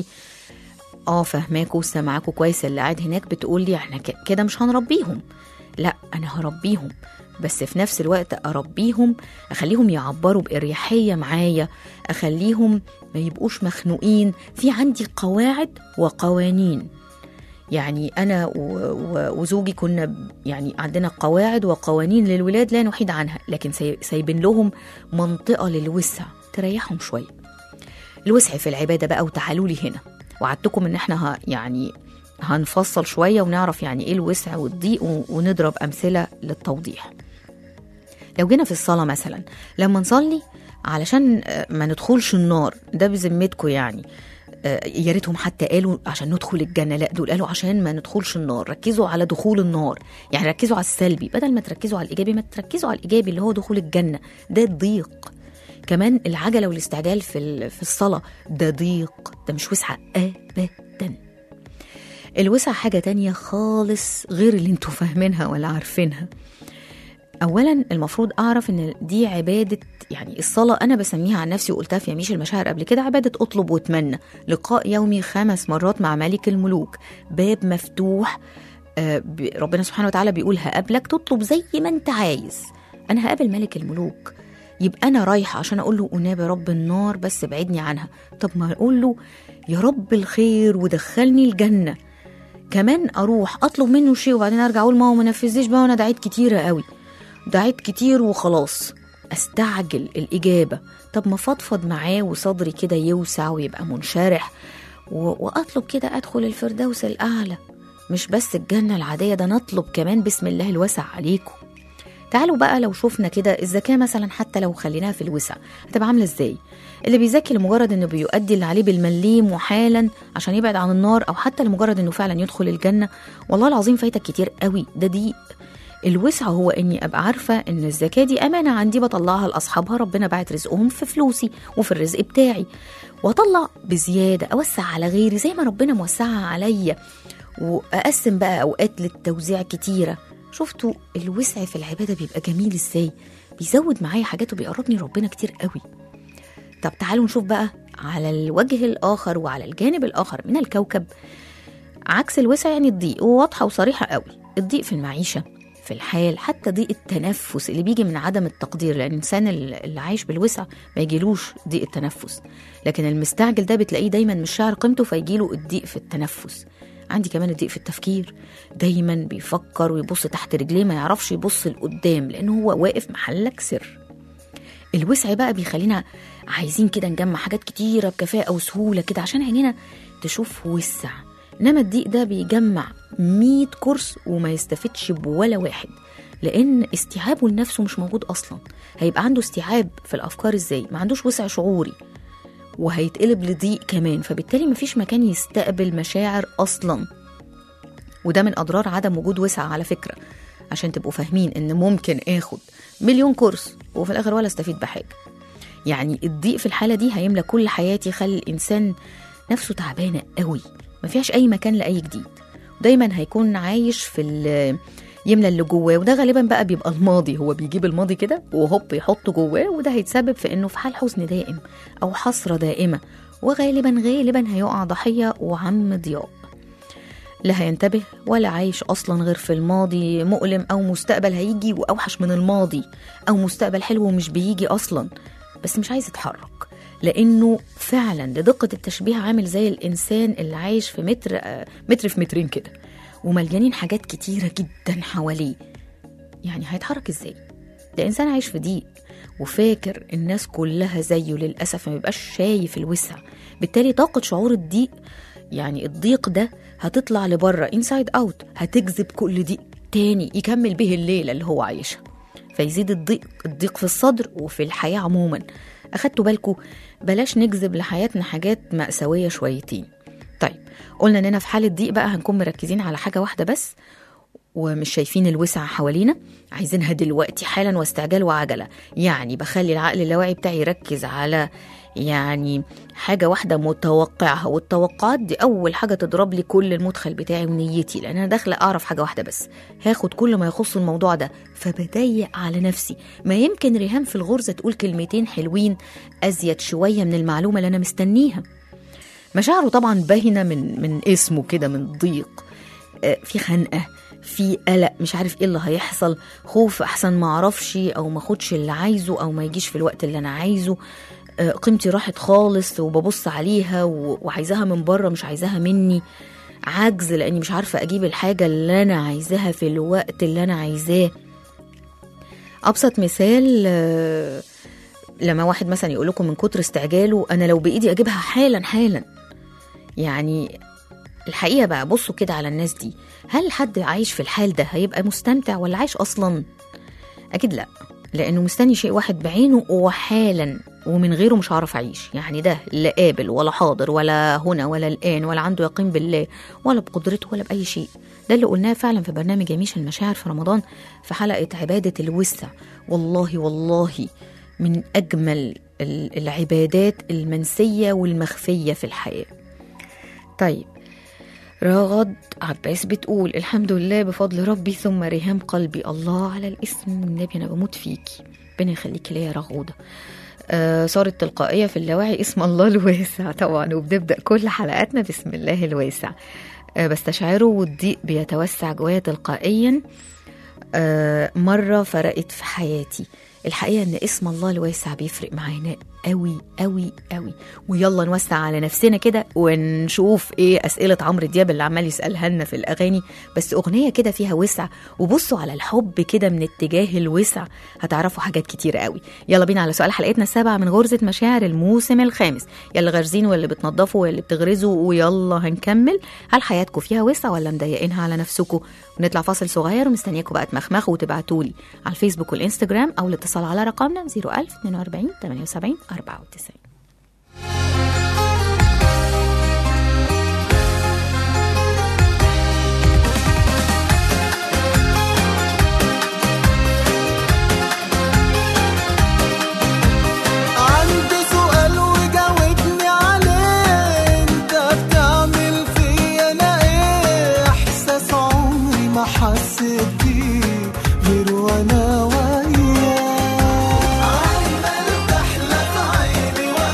فهماكوا وسامعاكوا كويس. اللي قاعد هناك بتقول لي احنا كده مش هنربيهم. لا، انا هربيهم، بس في نفس الوقت اربيهم، اخليهم يعبروا باريحية معايا، اخليهم ما يبقوش مخنوقين. في عندي قواعد وقوانين. يعني انا وزوجي كنا يعني عندنا قواعد وقوانين للولاد لا نحيد عنها، لكن سايبين لهم منطقة للوسع تريحهم شوية. الوسع في العبادة بقى. وتعالوا لي هنا، وعدتكم ان احنا يعني هنفصل شوية ونعرف يعني ايه الوسع والضيق ونضرب امثلة للتوضيح. لو جينا في الصلاة مثلا، لما نصلي علشان ما ندخلش النار، ده بذمتكم يعني يا ريتهم حتى قالوا عشان ندخل الجنة، لا دول قالوا عشان ما ندخلش النار. ركزوا على دخول النار، يعني ركزوا على السلبي بدل ما تركزوا على الإيجابي. ما تركزوا على الإيجابي اللي هو دخول الجنة، ده ضيق. كمان العجلة والاستعجال في الصلاة ده ضيق، ده مش وسعة أبدا. الوسع حاجة تانية خالص غير اللي انتوا فاهمينها ولا عارفينها. أولا المفروض أعرف إن دي عبادة، يعني الصلاة أنا بسميها عن نفسي وقلتها في يميش المشاعر قبل كده، عبادة أطلب واتمنى. لقاء يومي 5 مرات مع ملك الملوك، باب مفتوح. ربنا سبحانه وتعالى بيقول هقابلك، تطلب زي ما انت عايز. أنا هقابل ملك الملوك، يبقى أنا رايحة عشان أقول له أنابي رب النار بس بعدني عنها. طب ما أقول له يا رب الخير ودخلني الجنة. كمان أروح أطلب منه شيء وبعدين أرجع أقول ما هو منفذيش بقى، وأنا دعيت كتيرة قوي، دعيت كتير وخلاص، استعجل الإجابة. طب ما فضفض معاه وصدري كده يوسع ويبقى منشرح، وأطلب كده أدخل الفردوس الأعلى، مش بس الجنة العادية، ده نطلب كمان بسم الله الوسع عليكم. تعالوا بقى لو شفنا كده الزكاة مثلا، حتى لو خليناها في الوسع هتبقى عاملة ازاي؟ اللي بيزكي لمجرد انه بيؤدي اللي عليه بالمليم وحالا عشان يبعد عن النار، او حتى لمجرد انه فعلا يدخل الجنة، والله العظيم فايتك كتير قوي. ده ضيق. الوسع هو اني ابقى عارفة ان الزكاة دي امانة عندي بطلعها لاصحابها، ربنا باعت رزقهم في فلوسي وفي الرزق بتاعي، واطلع بزيادة، اوسع على غيري زي ما ربنا موسعها عليا، واقسم بقى اوقات للتوزيع كتيرة. شفتوا الوسع في العبادة بيبقى جميل ازاي؟ بيزود معايا حاجات وبيقربني ربنا كتير قوي. طب تعالوا نشوف بقى على الوجه الآخر وعلى الجانب الآخر من الكوكب عكس الوسع، يعني الضيق. وواضحة وصريحة قوي. الضيق في المعيشة، في الحال، حتى ضيق التنفس اللي بيجي من عدم التقدير، لأن الإنسان اللي عايش بالوسع ما يجيلوش ضيق التنفس، لكن المستعجل ده بتلاقيه دايما مش شاعر قيمته فيجيله الضيق في التنفس. عندي كمان الضيق في التفكير، دايما بيفكر ويبص تحت رجليه، ما يعرفش يبص لقدام لأنه هو واقف محلك سر. الوسع بقى بيخلينا عايزين كده نجمع حاجات كتيرة بكفاءة وسهولة كده عشان عينينا تشوف وسع. إنما الضيق ده بيجمع 100 كورس وما يستفدش بولا واحد، لأن استيعابه لنفسه مش موجود أصلا. هيبقى عنده استيعاب في الأفكار إزاي؟ ما عندوش وسع شعوري، وهيتقلب لضيق كمان، فبالتالي مفيش مكان يستقبل مشاعر أصلا. وده من أضرار عدم وجود وسع على فكرة، عشان تبقوا فاهمين إن ممكن آخد 1,000,000 كورس وفي الآخر ولا استفيد بحاجة. يعني الضيق في الحالة دي هيملى كل حياتي، يخلي الإنسان نفسه تعبانة قوي، ما فيهاش أي مكان لأي جديد، ودايما هيكون عايش في يملى اللي جواه. وده غالبا بقى بيبقى الماضي، هو بيجيب الماضي كده وهوب يحطه جواه، وده هيتسبب في إنه في حال حزن دائم أو حسرة دائمة، وغالبا هيقع ضحية وعم ضياء، لا هينتبه ولا عايش أصلا غير في الماضي مؤلم، أو مستقبل هيجي وأوحش من الماضي، أو مستقبل حلو ومش بيجي أصلا بس مش عايز يتحرك، لأنه فعلا لدقة التشبيه عامل زي الإنسان اللي عايش في متر في مترين كده، ومليانين حاجات كتيرة جدا حواليه. يعني هيتحرك إزاي؟ ده إنسان عايش في ضيق وفاكر الناس كلها زيه، للأسف ما بيبقاش شايف الوسع. بالتالي طاقة شعور الضيق، يعني الضيق ده هتطلع لبره inside out، هتجذب كل ضيق تاني يكمل به الليلة اللي هو عايشها، فيزيد الضيق في الصدر وفي الحياة عموما. أخدتوا بالكم؟ بلاش نجذب لحياتنا حاجات مأساوية شويتين. طيب قلنا إننا في حالة ضيق بقى هنكون مركزين على حاجة واحدة بس، ومش شايفين الوسع حوالينا، عايزينها دلوقتي حالا واستعجال وعجلة. يعني بخلي العقل اللاواعي بتاعي يركز على يعني حاجة واحدة متوقعها، والتوقعات دي أول حاجة تضرب لي كل المدخل بتاعي ونيتي، لأن أنا داخلة أعرف حاجة واحدة بس، هاخد كل ما يخص الموضوع ده، فبضيق على نفسي. ما يمكن ريهام في الغرزة تقول كلمتين حلوين أزيد شوية من المعلومة اللي أنا مستنيها. مشاعره طبعا باينة من اسمه كده، من ضيق، في خنقة، في قلق، مش عارف ايه اللي هيحصل، خوف احسن ما اعرفش او ما اخدش اللي عايزه او ما يجيش في الوقت اللي انا عايزه، قيمتي راحت خالص وببص عليها وعايزاها من بره مش عايزاها مني، عجز لاني مش عارفة اجيب الحاجة اللي انا عايزاها في الوقت اللي انا عايزاه. ابسط مثال لما واحد مثلا يقول لكم من كتر استعجاله انا لو بايدي اجيبها حالا حالا. يعني الحقيقة بقى بصوا كده على الناس دي، هل حد عايش في الحال ده هيبقى مستمتع ولا عايش أصلا؟ أكيد لا، لأنه مستني شيء واحد بعينه وحالا ومن غيره مش عارف أعيش. يعني ده لا قابل ولا حاضر ولا هنا ولا الآن ولا عنده يقين بالله ولا بقدرته ولا بأي شيء. ده اللي قلناه فعلا في برنامج يميش المشاعر في رمضان في حلقة عبادة الوسع. والله من أجمل العبادات المنسية والمخفية في الحياة. طيب راغد عباس بتقول الحمد لله بفضل ربي ثم ريهام قلبي. الله على الاسم والنبي، أنا بموت فيكي، ربنا يخليكي ليا يا رغودة. صارت تلقائية في اللاوعي اسم الله الواسع طبعا، وبنبدأ كل حلقاتنا بسم الله الواسع. بستشعره والضيق بيتوسع جوايا تلقائيا. مرة فرقت في حياتي الحقيقة ان اسم الله الواسع بيفرق معانا قوي قوي قوي. ويلا نوسع على نفسنا كده ونشوف ايه اسئلة عمرو دياب اللي عمال يسألها لنا في الاغاني، بس اغنية كده فيها وسع، وبصوا على الحب كده من اتجاه الوسع هتعرفوا حاجات كتير قوي. يلا بينا على سؤال حلقتنا 7 من غرزة مشاعر الموسم الخامس. يلا غارزين واللي بتنظفوا واللي بتغرزوا، ويلا هنكمل. هل حياتكم فيها وسع ولا مضايقينها على نفسكم؟ ونطلع فاصل صغير ومستنياكم بقى تمخمخوا وتبعتولي على الفيسبوك والانستجرام او الاتصال على رقمنا 01042 78 94. عندي سؤال وجاوبني عليه، انت بتعمل فيا انا ايه؟ احساس عمري ما حسيت بيه غير وانا وياك، عمال تحلى في عيني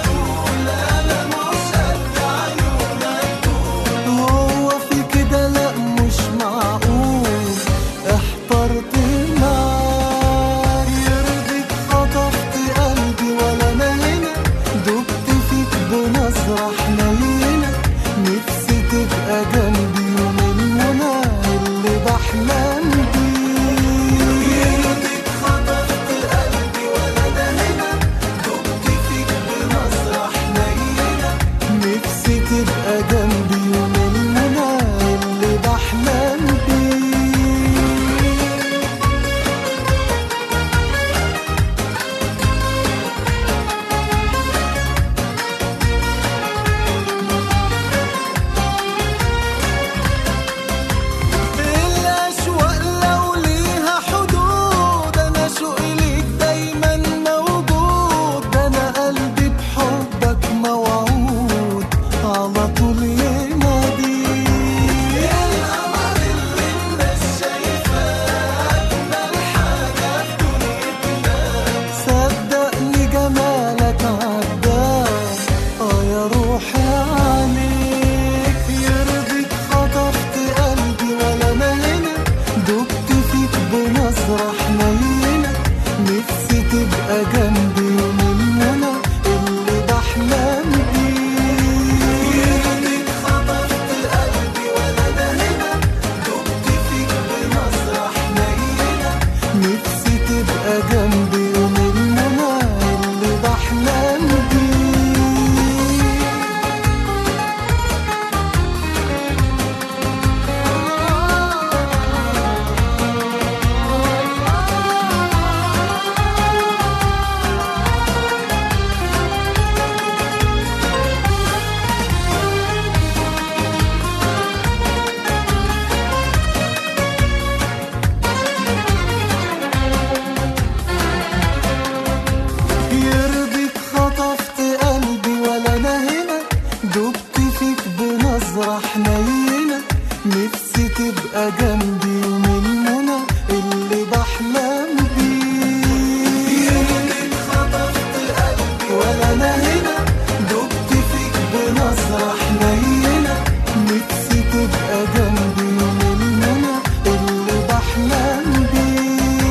نفسي تبقى جنبي يوم المنى اللي بحلم بيه. يومك خطفت قلبي ولا انا هنا، دبت فيك بنظرة حنينة. نفسي تبقى جنبي يوم المنى اللي بحلم بيه.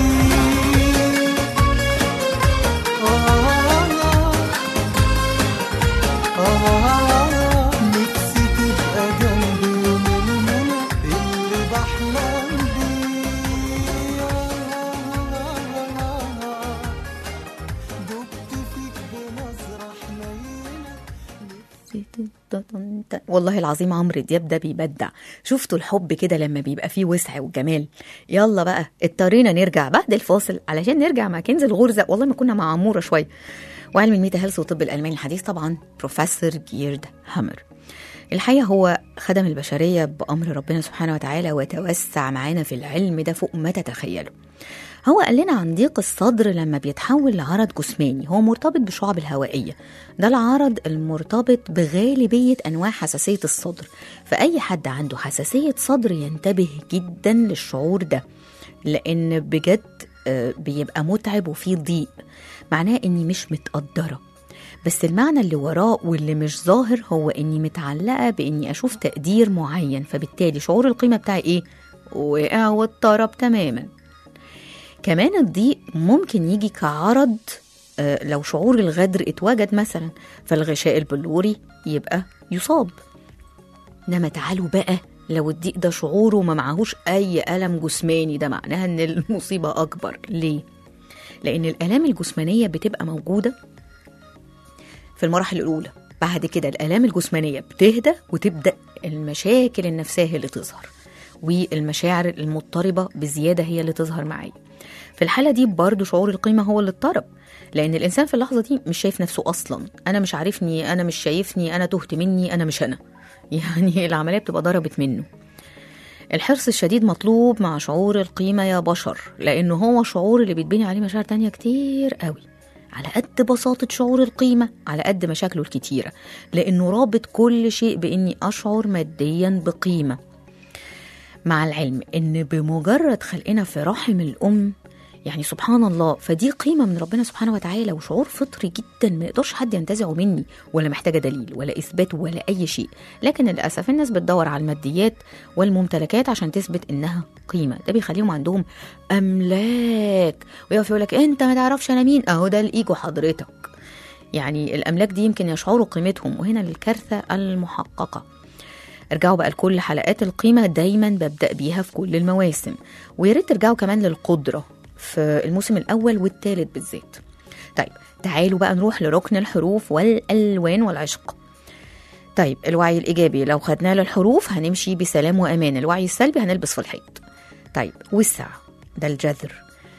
نفسي تبقى جنبي يوم المنى اللي بحلم بيه. دبت فيك بنظرة حنينة. والله العظيم عمرو دياب ده بيبدع. شفتوا الحب كده لما بيبقى فيه وسع وجمال. يلا بقى اضطرينا نرجع بعد الفاصل علشان نرجع مع كنز الغرزة. والله ما كنا مع عمورة شوية. وعلم الميتا هيلث وطب الألماني الحديث طبعا بروفيسور جيرد هامر. الحقيقة هو خدم البشرية بأمر ربنا سبحانه وتعالى وتوسع معانا في العلم ده فوق ما تتخيلوا. هو قال لنا عن ضيق الصدر لما بيتحول لعرض جسماني، هو مرتبط بالشعب الهوائية. ده العرض المرتبط بغالبية أنواع حساسية الصدر، فأي حد عنده حساسية صدر ينتبه جدا للشعور ده، لأن بجد بيبقى متعب وفيه ضيق. معناه إني مش متقدرة، بس المعنى اللي وراه واللي مش ظاهر هو إني متعلقة بإني أشوف تقدير معين، فبالتالي شعور القيمة بتاعي إيه؟ وقع واضطرب تماما. كمان الضيق ممكن يجي كعرض لو شعور الغدر اتوجد مثلا، فالغشاء البلوري يبقى يصاب. انما تعالوا بقى لو الضيق ده شعوره ما معهوش أي ألم جسماني، ده معناها إن المصيبة أكبر. ليه؟ لأن الآلام الجسمانية بتبقى موجودة في المراحل الأولى، بعد كده الآلام الجسمانية بتهدى وتبدأ المشاكل النفسية اللي تظهر، والمشاعر المضطربة بزيادة هي اللي تظهر معايا. في الحالة دي برضو شعور القيمة هو اللي اضطرب، لأن الإنسان في اللحظة دي مش شايف نفسه أصلا. أنا مش عارفني، أنا مش شايفني، أنا تهت مني، أنا مش أنا. يعني العملية بتبقى ضربت منه. الحرص الشديد مطلوب مع شعور القيمة يا بشر، لأنه هو شعور اللي بيتبني عليه مشاعر تانية كتير قوي. على قد بساطة شعور القيمة على قد مشاكله الكتيرة، لأنه رابط كل شيء بإني أشعر ماديا بقيمة. مع العلم إن بمجرد خلقنا في رحم الأم، يعني سبحان الله، فدي قيمة من ربنا سبحانه وتعالى وشعور فطري جدا ما يقدرش حد ينتزعه مني، ولا محتاجة دليل ولا إثبات ولا أي شيء. لكن للأسف الناس بتدور على الماديات والممتلكات عشان تثبت إنها قيمة. ده بيخليهم عندهم أملاك، ويقف يقولك أنت ما تعرفش أنا مين. أهو ده الإيجو حضرتك. يعني الأملاك دي يمكن يشعروا قيمتهم، وهنا الكارثة المحققة. ارجعوا بقى لكل حلقات القيمة، دايما ببدأ بيها في كل المواسم، وياريت ترجعوا كمان للقدرة في الموسم الأول والثالث بالذات. طيب تعالوا بقى نروح لركن الحروف والألوان والعشق. طيب الوعي الإيجابي لو خدناه للحروف هنمشي بسلام وأمان، الوعي السلبي هنلبس في الحيط. طيب وسع ده الجذر.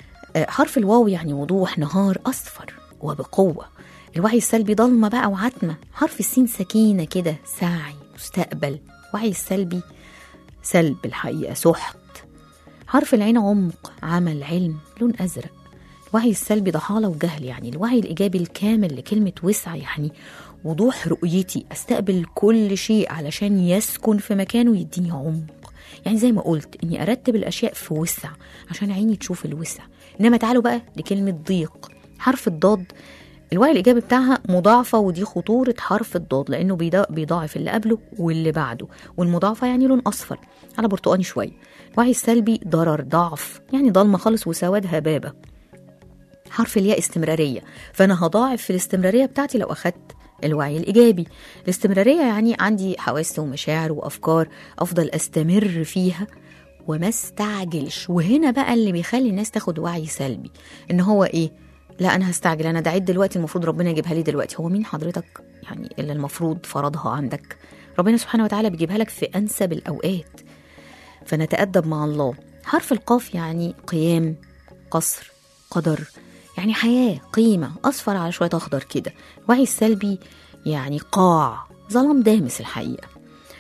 حرف الواو يعني وضوح، نهار أصفر وبقوة. الوعي السلبي ضلمة بقى وعتمة. حرف السين سكينة كده، ساعي، مستقبل. وعي السلبي سلب الحقيقة، سحت. حرف العين عمق، عمل، علم، لون أزرق. الوعي السلبي ضحالة وجهل. يعني الوعي الإيجابي الكامل لكلمة وسع يعني وضوح رؤيتي، أستقبل كل شيء علشان يسكن في مكانه يديني عمق. يعني زي ما قلت إني أرتب الأشياء في وسع عشان عيني تشوف الوسع. إنما تعالوا بقى لكلمة ضيق. حرف الضاد الوعي الإيجابي بتاعها مضاعفة، ودي خطورة حرف الضاد لأنه بيضاعف اللي قبله واللي بعده، والمضاعفة يعني لون أصفر على برتقاني شوية. الوعي السلبي ضرر، ضعف، يعني ضلمة خالص وسواد هبابة. حرف الياء استمرارية، فأنا هضاعف في الاستمرارية بتاعتي لو أخدت الوعي الإيجابي. الاستمرارية يعني عندي حواس ومشاعر وأفكار أفضل أستمر فيها وما استعجلش. وهنا بقى اللي بيخلي الناس تاخد وعي سلبي، إن هو إيه؟ لا أنا هستعجل، أنا دعيت دلوقتي المفروض ربنا يجيبها لي دلوقتي. هو مين حضرتك يعني اللي المفروض فرضها عندك؟ ربنا سبحانه وتعالى بيجيبها لك في أنسب الأوقات، فنتأدب مع الله. حرف القاف يعني قيام، قصر، قدر، يعني حياة، قيمة، أصفر على شوية أخضر كده. الوعي السلبي يعني قاع، ظلام دامس الحقيقة.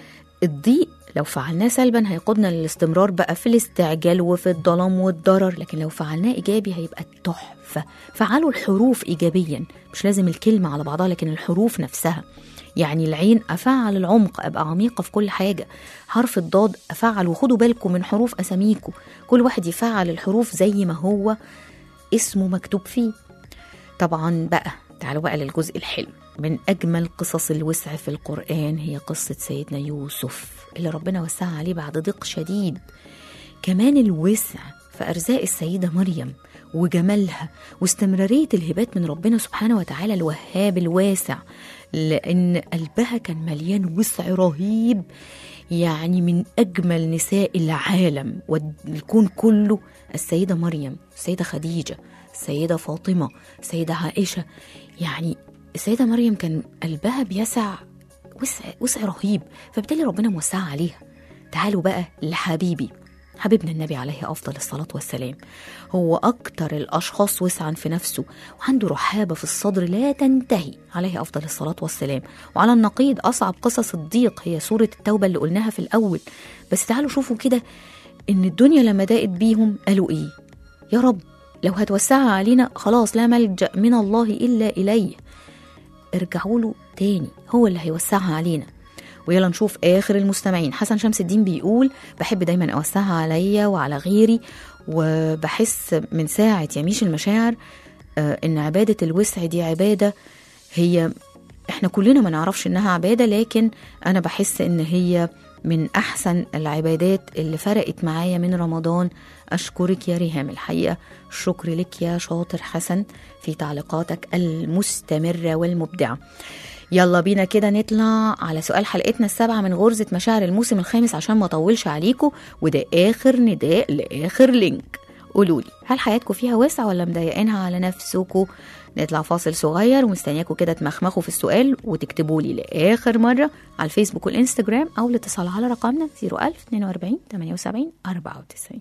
الضيق لو فعلناه سلبا هيقودنا للاستمرار بقى في الاستعجال وفي الظلام والضرر، لكن لو فعلناه إيجابي هيبقى تحفة. فعلوا الحروف إيجابيا، مش لازم الكلمة على بعضها لكن الحروف نفسها. يعني العين أفعل العمق، أبقى عميقة في كل حاجة. حرف الضاد أفعل، وخدوا بالكم من حروف أساميكم، كل واحد يفعل الحروف زي ما هو اسمه مكتوب فيه. طبعا بقى تعالوا بقى للجزء الحلو. من أجمل قصص الوسع في القرآن هي قصة سيدنا يوسف اللي ربنا وسع عليه بعد ضيق شديد. كمان الوسع في أرزاق السيدة مريم وجمالها واستمرارية الهبات من ربنا سبحانه وتعالى الوهاب الواسع، لأن قلبها كان مليان وسع رهيب. يعني من أجمل نساء العالم والكون كله السيدة مريم، السيدة خديجة، السيدة فاطمة، السيدة عائشة. يعني السيدة مريم كان قلبها بيسع وسع رهيب، فبالتالي ربنا موسع عليها. تعالوا بقى لحبيبي حبيبنا النبي عليه أفضل الصلاة والسلام. هو أكتر الأشخاص وسعا في نفسه وعنده رحابة في الصدر لا تنتهي عليه أفضل الصلاة والسلام. وعلى النقيض أصعب قصص الضيق هي سورة التوبة اللي قلناها في الأول. بس تعالوا شوفوا كده إن الدنيا لما ضاقت بيهم قالوا إيه؟ يا رب لو هتوسعها علينا خلاص لا ملجأ من الله إلا إليه، ارجعوا له تاني، هو اللي هيوسعها علينا. ويلا نشوف آخر المستمعين. حسن شمس الدين بيقول بحب دايما أوسعها عليا وعلى غيري، وبحس من ساعة يميش المشاعر إن عبادة الوسع دي عبادة هي إحنا كلنا ما نعرفش إنها عبادة، لكن أنا بحس إن هي من أحسن العبادات اللي فرقت معايا من رمضان. أشكرك يا ريهام، الحقيقة شكر لك يا شاطر حسن في تعليقاتك المستمرة والمبدعة. يلا بينا كده نطلع على سؤال حلقتنا السابعة من غرزة مشاعر الموسم الخامس عشان ما اطولش عليكم، وده آخر نداء لآخر لينك. قولولي هل حياتكم فيها وسع ولا مضايقينها على نفسكم؟ نطلع فاصل صغير ومستنياكم كده تمخمخوا في السؤال وتكتبولي لآخر مرة على الفيسبوك والإنستجرام أو الاتصال على رقمنا 01042 78 94.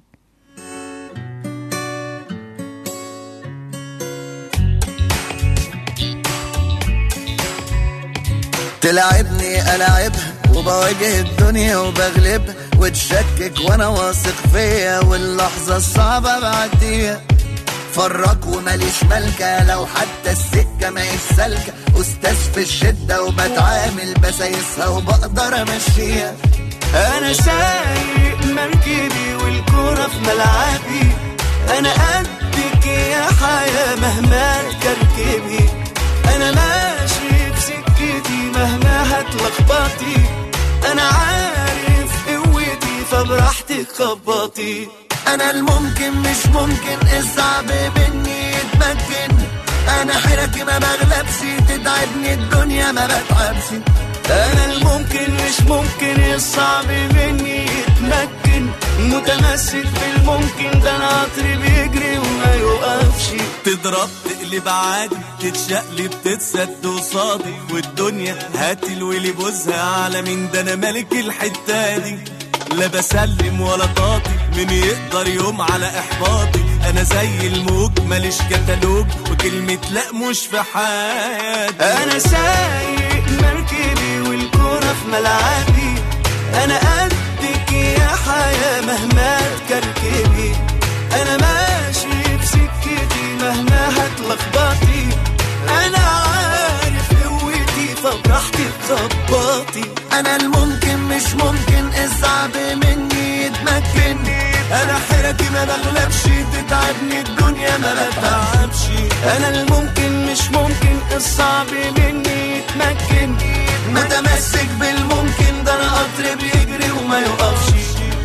تلعبني ألعبها وبواجه الدنيا وبغلبها، وتشكك وانا واثق فيا واللحظة الصعبة بعديها. فرق وماليش ملكة لو حتى السكة ما سالكة، أستاذ في الشدة وبتعامل بسايسها وبقدر أمشيها. أنا سايق مركبي والكورة في ملعبي، أنا قدك يا حياة مهما تركبي. أنا ماشي في سكتي مهما هتلخبطي، أنا عارف قوتي فبراحتك خبطي. أنا الممكن مش ممكن الصعب مني يتمكن، أنا حيرتي ما بغلبش تتعبني الدنيا ما بتعبش. أنا الممكن مش ممكن الصعب مني يتمكن، متمسك بالممكن ده أنا عطري بيجري وما يوقفش. تضرب تقلب عادي تتشقلب تتسد وصادي، والدنيا هاتي الولي بوزها على مين ده أنا ملك الحتة دي. لا بسلم ولا طاطي من يقدر يوم على إحباطي، أنا زي الموج ماليش كتالوج وكلمة لأ مش في حياتي. أنا سايق مركبي والكورة في ملعبي، أنا قدك يا حياة مهما تكركبي. أنا ماشي في سكتي مهما هتلخبطي، أنا عارف قوتي فبراحتك خبطي. أنا الممكن مش ممكن الصعب مني يتمكن، أنا حيرتي ما بغلبش تتعبني الدنيا ما بتعبش. أنا الممكن مش ممكن الصعب مني يتمكن، متمسك بالممكن ده أنا قطر بيجري وما يوقفش.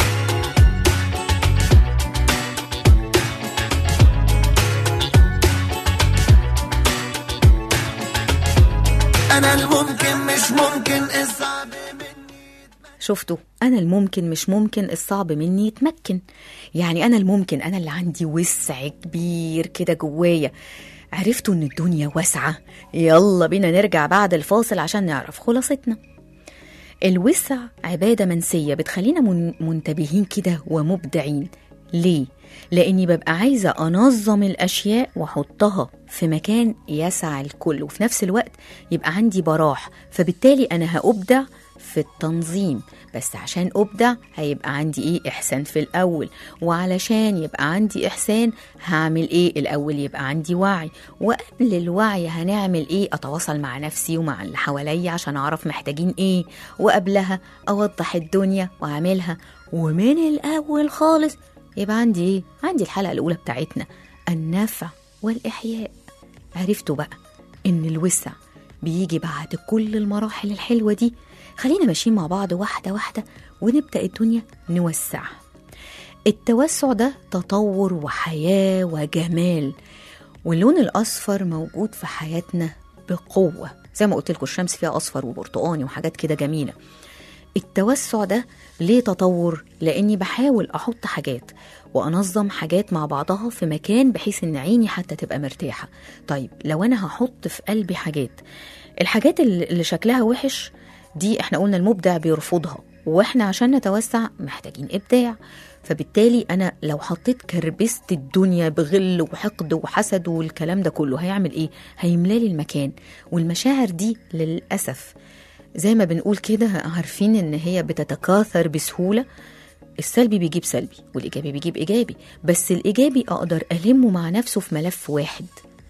أنا الممكن مش ممكن الصعب مني. شفتوا أنا الممكن مش ممكن الصعب مني يتمكن، يعني أنا الممكن أنا اللي عندي وسع كبير كده جوايا. عرفتوا إن الدنيا واسعة؟ يلا بينا نرجع بعد الفاصل عشان نعرف خلاصتنا. الوسع عبادة منسية بتخلينا منتبهين كده ومبدعين. ليه؟ لأني ببقى عايزة أنظم الأشياء وأحطها في مكان يسع الكل، وفي نفس الوقت يبقى عندي براح، فبالتالي أنا هأبدع في التنظيم، بس عشان أبدع هيبقى عندي إيه؟ إحسان في الأول، وعلشان يبقى عندي إحسان هعمل إيه؟ الأول يبقى عندي وعي، وقبل الوعي هنعمل إيه؟ أتواصل مع نفسي ومع اللي حواليا عشان أعرف محتاجين إيه، وقبلها أوضح الدنيا وأعملها، ومن الأول خالص يبقى عندي إيه؟ عندي الحلقة الأولى بتاعتنا، النفع والإحياء. عرفتوا بقى إن الوسع بيجي بعد كل المراحل الحلوة دي. خلينا ماشيين مع بعض واحدة واحدة ونبدأ الدنيا نوسعها. التوسع ده تطور وحياة وجمال، واللون الأصفر موجود في حياتنا بقوة. زي ما قلت لكم الشمس فيها أصفر وبرتقاني وحاجات كده جميلة. التوسع ده ليه تطور؟ لأني بحاول أحط حاجات وأنظم حاجات مع بعضها في مكان بحيث إن عيني حتى تبقى مرتاحة. طيب لو أنا هحط في قلبي حاجات، الحاجات اللي شكلها وحش دي احنا قلنا المبدع بيرفضها، واحنا عشان نتوسع محتاجين إبداع. فبالتالي أنا لو حطيت كربست الدنيا بغل وحقد وحسد والكلام ده كله هيعمل إيه؟ هيملالي المكان. والمشاعر دي للأسف زي ما بنقول كده عارفين إن هي بتتكاثر بسهولة. السلبي بيجيب سلبي والإيجابي بيجيب إيجابي، بس الإيجابي أقدر ألمه مع نفسه في ملف واحد،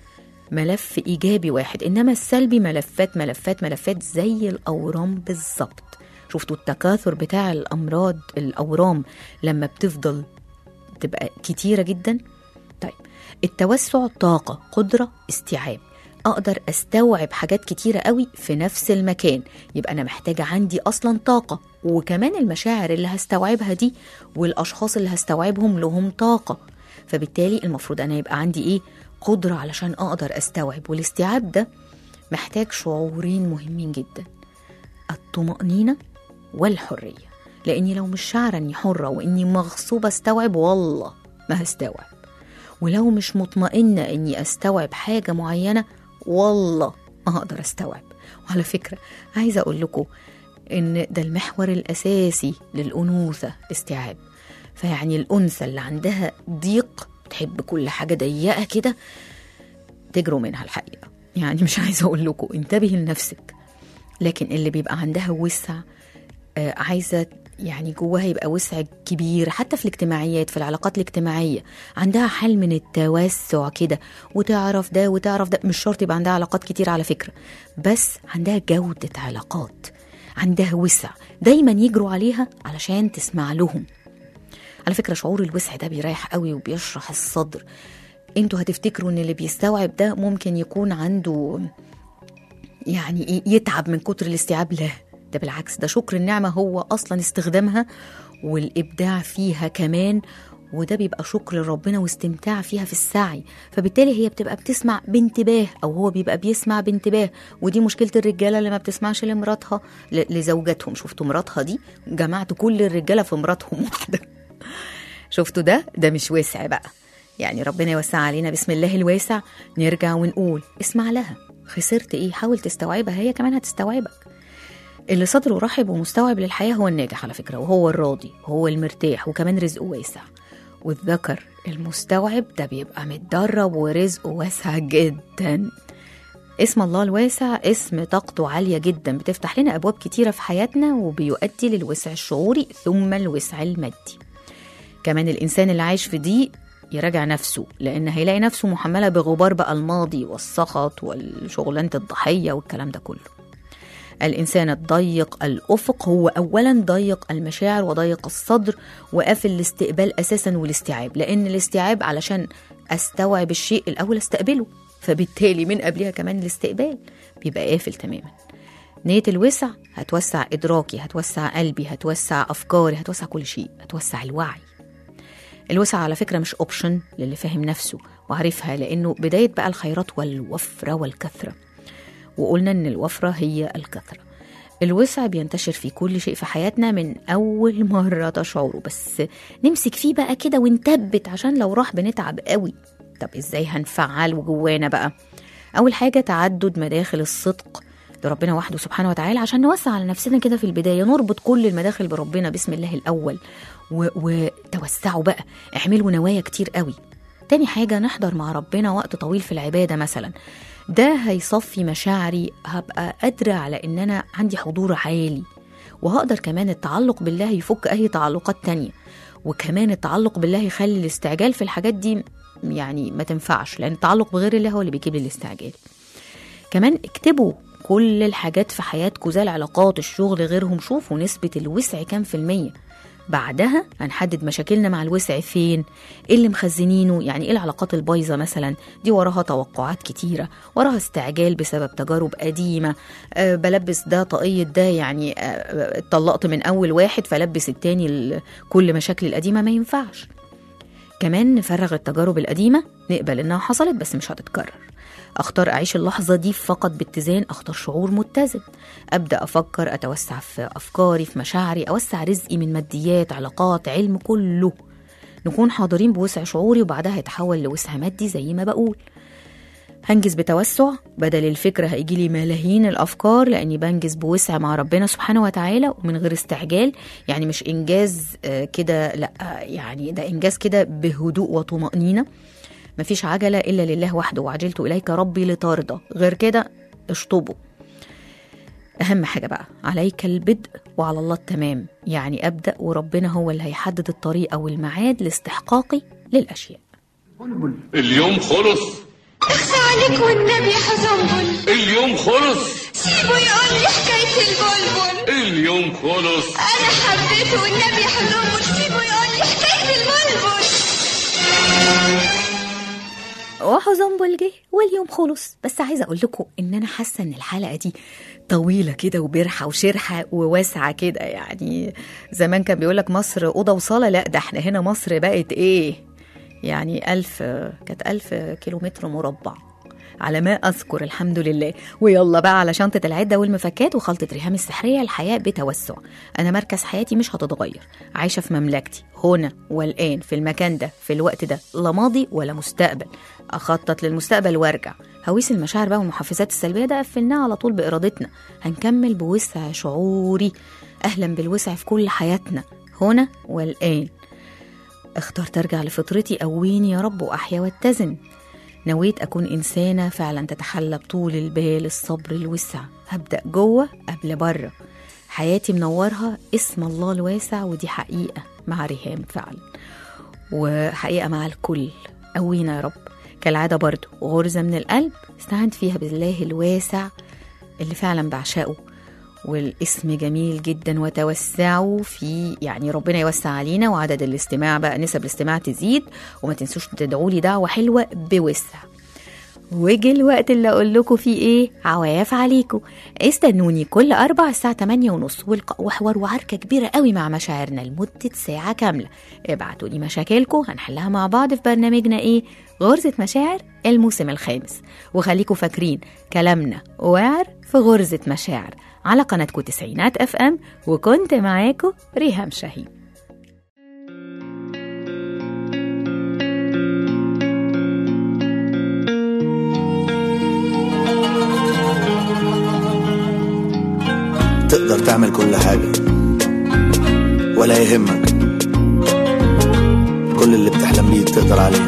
ملف إيجابي واحد. إنما السلبي ملفات ملفات ملفات زي الأورام بالظبط. شفتوا التكاثر بتاع الأورام لما بتفضل تبقى كتيرة جدا. طيب التوسع طاقة، قدرة، استيعاب. أقدر أستوعب حاجات كتيرة قوي في نفس المكان، يبقى أنا محتاجة عندي أصلا طاقة، وكمان المشاعر اللي هستوعبها دي والأشخاص اللي هستوعبهم لهم طاقة. فبالتالي المفروض أنا يبقى عندي إيه؟ قدرة علشان أقدر أستوعب. والاستيعاب ده محتاج شعورين مهمين جدا، الطمأنينة والحرية. لأني لو مش شعر أني حرة وإني مغصوبة أستوعب والله ما هستوعب، ولو مش مطمئنة أني أستوعب حاجة معينة والله ما هقدر أستوعب. وعلى فكرة عايزة أقول لكم إن ده المحور الأساسي للأنوثة، الاستيعاب. فيعني الأنثى اللي عندها ضيق تحب كل حاجة ضيقة كده تجروا منها الحقيقة. يعني مش عايزة أقول لكم انتبهي لنفسك. لكن اللي بيبقى عندها وسع عايزة يعني جواها يبقى وسع كبير، حتى في الاجتماعيات، في العلاقات الاجتماعية عندها حال من التوسع كده، وتعرف ده وتعرف ده. مش شرط يبقى عندها علاقات كتير على فكرة، بس عندها جودة علاقات، عندها وسع دايما يجروا عليها علشان تسمع لهم. على فكرة شعور الوسع ده بيريح قوي وبيشرح الصدر. انتوا هتفتكروا ان اللي بيستوعب ده ممكن يكون عنده يعني يتعب من كتر الاستيعاب. لا، ده بالعكس، ده شكر النعمة هو أصلا استخدامها والإبداع فيها كمان، وده بيبقى شكر لربنا واستمتاع فيها في السعي. فبالتالي هي بتبقى بتسمع بانتباه، أو هو بيبقى بيسمع بانتباه. ودي مشكلة الرجالة اللي ما بتسمعش لمراتها، لزوجاتهم. شفتوا مراتها دي؟ جمعت كل الرجالة في مراتهم واحدة. شفتوا ده مش واسع بقى. يعني ربنا يوسع علينا بسم الله الواسع. نرجع ونقول اسمع لها، خسرت ايه؟ حاول تستوعبها، هي كمان هتستوعبك. اللي صدره رحب ومستوعب للحياة هو الناجح على فكرة، وهو الراضي، هو المرتاح، وكمان رزقه واسع. والذكر المستوعب ده بيبقى متدرب ورزقه واسع جدا. اسم الله الواسع اسم طاقته عالية جدا، بتفتح لنا أبواب كتيرة في حياتنا، وبيؤدي للوسع الشعوري ثم الوسع المادي. كمان الإنسان اللي عايش في ضيق يراجع نفسه، لأن هيلاقي نفسه محملة بغبار بقى الماضي والسخط والشغلانة الضحية والكلام ده كله. الإنسان الضيق الأفق هو أولا ضيق المشاعر وضيق الصدر وقافل الاستقبال أساسا والاستيعاب، لأن الاستيعاب علشان أستوعب الشيء الأول أستقبله، فبالتالي من قبلها كمان الاستقبال بيبقى قافل تماما. نية الوسع هتوسع إدراكي، هتوسع قلبي، هتوسع أفكاري، هتوسع كل شيء، هتوسع الوعي. الوسع على فكرة مش أوبشن للي فاهم نفسه وعارفها، لأنه بداية بقى الخيرات والوفرة والكثرة. وقلنا إن الوفرة هي الكثرة. الوسع بينتشر في كل شيء في حياتنا من أول مرة تشعره، بس نمسك فيه بقى كده ونثبت، عشان لو راح بنتعب قوي. طب إزاي هنفعله جوانا بقى؟ أول حاجة تعدد مداخل الصدق لربنا وحده سبحانه وتعالى، عشان نوسع على نفسنا كده في البداية، نربط كل المداخل بربنا بسم الله الأول، وتوسعوا بقى، اعملوا نوايا كتير قوي. تاني حاجة نحضر مع ربنا وقت طويل في العبادة مثلا، ده هيصفي مشاعري، هبقى قادرة على إن أنا عندي حضور عالي. وهقدر كمان التعلق بالله يفك أي تعلقات تانية، وكمان التعلق بالله يخلي الاستعجال في الحاجات دي يعني ما تنفعش، لأن التعلق بغير الله هو اللي بيجيب الاستعجال. كمان اكتبوا كل الحاجات في حياتكم زي العلاقات، الشغل، غيرهم، شوفوا نسبة الوسع كام في المية. بعدها هنحدد مشاكلنا مع الوسع فين، ايه اللي مخزنينه، يعني ايه العلاقات البايظة مثلا، دي وراها توقعات كتيرة، وراها استعجال بسبب تجارب قديمة، بلبس ده طاقية ده، يعني اتطلقت من أول واحد فلبس التاني كل مشاكل القديمة، ما ينفعش. كمان نفرغ التجارب القديمة، نقبل إنها حصلت بس مش هتتكرر. أختار أعيش اللحظة دي فقط باتزان، أختار شعور متزن، أبدأ أفكر، أتوسع في أفكاري، في مشاعري، أوسع رزقي من ماديات، علاقات، علم، كله. نكون حاضرين بوسع شعوري، وبعدها يتحول لوسع مادي زي ما بقول. هنجز بتوسع، بدل الفكرة هيجيلي ملايين الأفكار، لأني بنجز بوسع مع ربنا سبحانه وتعالى ومن غير استعجال. يعني مش إنجاز كده، لأ، يعني ده إنجاز كده بهدوء وطمأنينة. مفيش عجلة إلا لله وحده، وعجلت إليك ربي لترضى، غير كده اشطبوا. أهم حاجة بقى عليك البدء وعلى الله التمام، يعني أبدأ وربنا هو اللي هيحدد الطريق أو الميعاد لاستحقاقي للأشياء. اليوم خلص، اخفى عليك والنبي حزنبل، اليوم خلص، سيبه يقول لي حكاية البلبل، اليوم خلص، أنا حبيته والنبي حزنبل، سيبه يقول لي حكاية البلبل. وحزنبل جه واليوم خلص. بس عايزة أقول لكم إن أنا حاسة إن الحلقة دي طويلة كده وبرحة وشرحة وواسعة كده، يعني زمان كان بيقولك مصر أوضة وصالة، لا ده احنا هنا مصر بقت إيه يعني كانت 1000 كيلومتر مربع على ما أذكر، الحمد لله. ويلا بقى على شنطة العدة والمفكات وخلطة ريهام السحرية، الحياة بتوسع. أنا مركز حياتي مش هتتغير، عايشة في مملكتي هنا والآن، في المكان ده، في الوقت ده، لا ماضي ولا مستقبل. أخطط للمستقبل وارجع. هويس المشاعر بقى والمحفزات السلبية ده قفلناها على طول بإرادتنا. هنكمل بوسع شعوري، أهلا بالوسع في كل حياتنا هنا والآن. اخترت أرجع لفطرتي، قويني يا رب وأحيا واتزن. نويت أكون إنسانة فعلا تتحلى بطول البال، الصبر، الوسع. هبدأ جوه قبل بره. حياتي منورها اسم الله الواسع، ودي حقيقة مع ريهام فعلا، وحقيقة مع الكل. قوينا يا رب. كالعادة برضو غرزة من القلب استعنت فيها بالله الواسع اللي فعلا بعشقه، والاسم جميل جدا وتوسعوا فيه، يعني ربنا يوسع علينا وعدد الاستماع بقى، نسب الاستماع تزيد. وما تنسوش تدعوا لي دعوة حلوة بوسع. وجه الوقت اللي اقول لكم فيه ايه، عواف عليكم. استنوني كل 4 الساعة 8:30 وحوار وعركة كبيرة قوي مع مشاعرنا لمدة ساعة كاملة. ابعتوا لي مشاكلكم هنحلها مع بعض في برنامجنا ايه، غرزة مشاعر الموسم الخامس. وخليكم فاكرين كلامنا وعر في غرزة مشاعر على قناتكم تسعينات FM، وكنت معاكم ريهام شاهين. تقدر تعمل كل حاجة ولا يهمك، كل اللي بتحلم بيه تقدر عليه.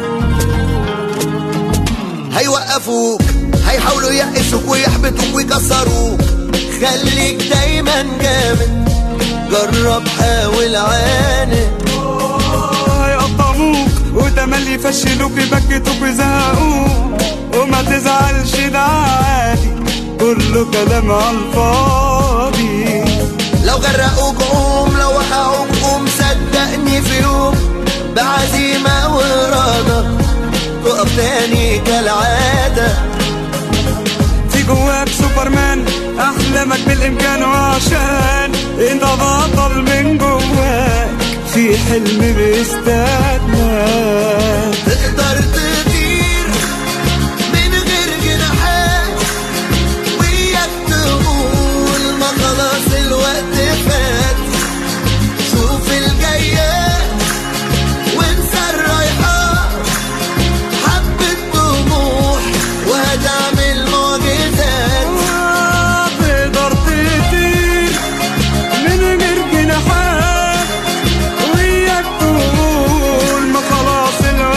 هيوقفوك، هيحاولوا يقشوك ويحبطوك ويكسروك، خليك دايما جامد، جرب حاول عاند. هيقطعوك وتملي يفشلوك يبكتوك ويزهقوك، وما تزعلش ده عادي، كله كلام عالفاضي. لو غرقوك قوم، لو وقعوك قوم، صدقني في يوم بعزيمة وإرادة تقف تاني كالعادة. في جواك سوبرمان، أحلامك بالإمكان، وعشان انت بطل من جواك في حلم بيستناك. تقدر تطير من غير جناحات، وياك تقول ما خلاص الوقت فات. شوف الجايات وانسى الرايحات، حبة طموح وهتعمل معجزات. تقدر تطير من غير جناحات، وياك تقول ما خلاص الوقت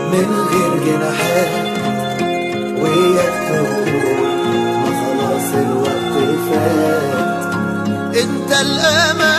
من غير جناحات، وياك تقول ما خلاص الوقت فات. انت الامل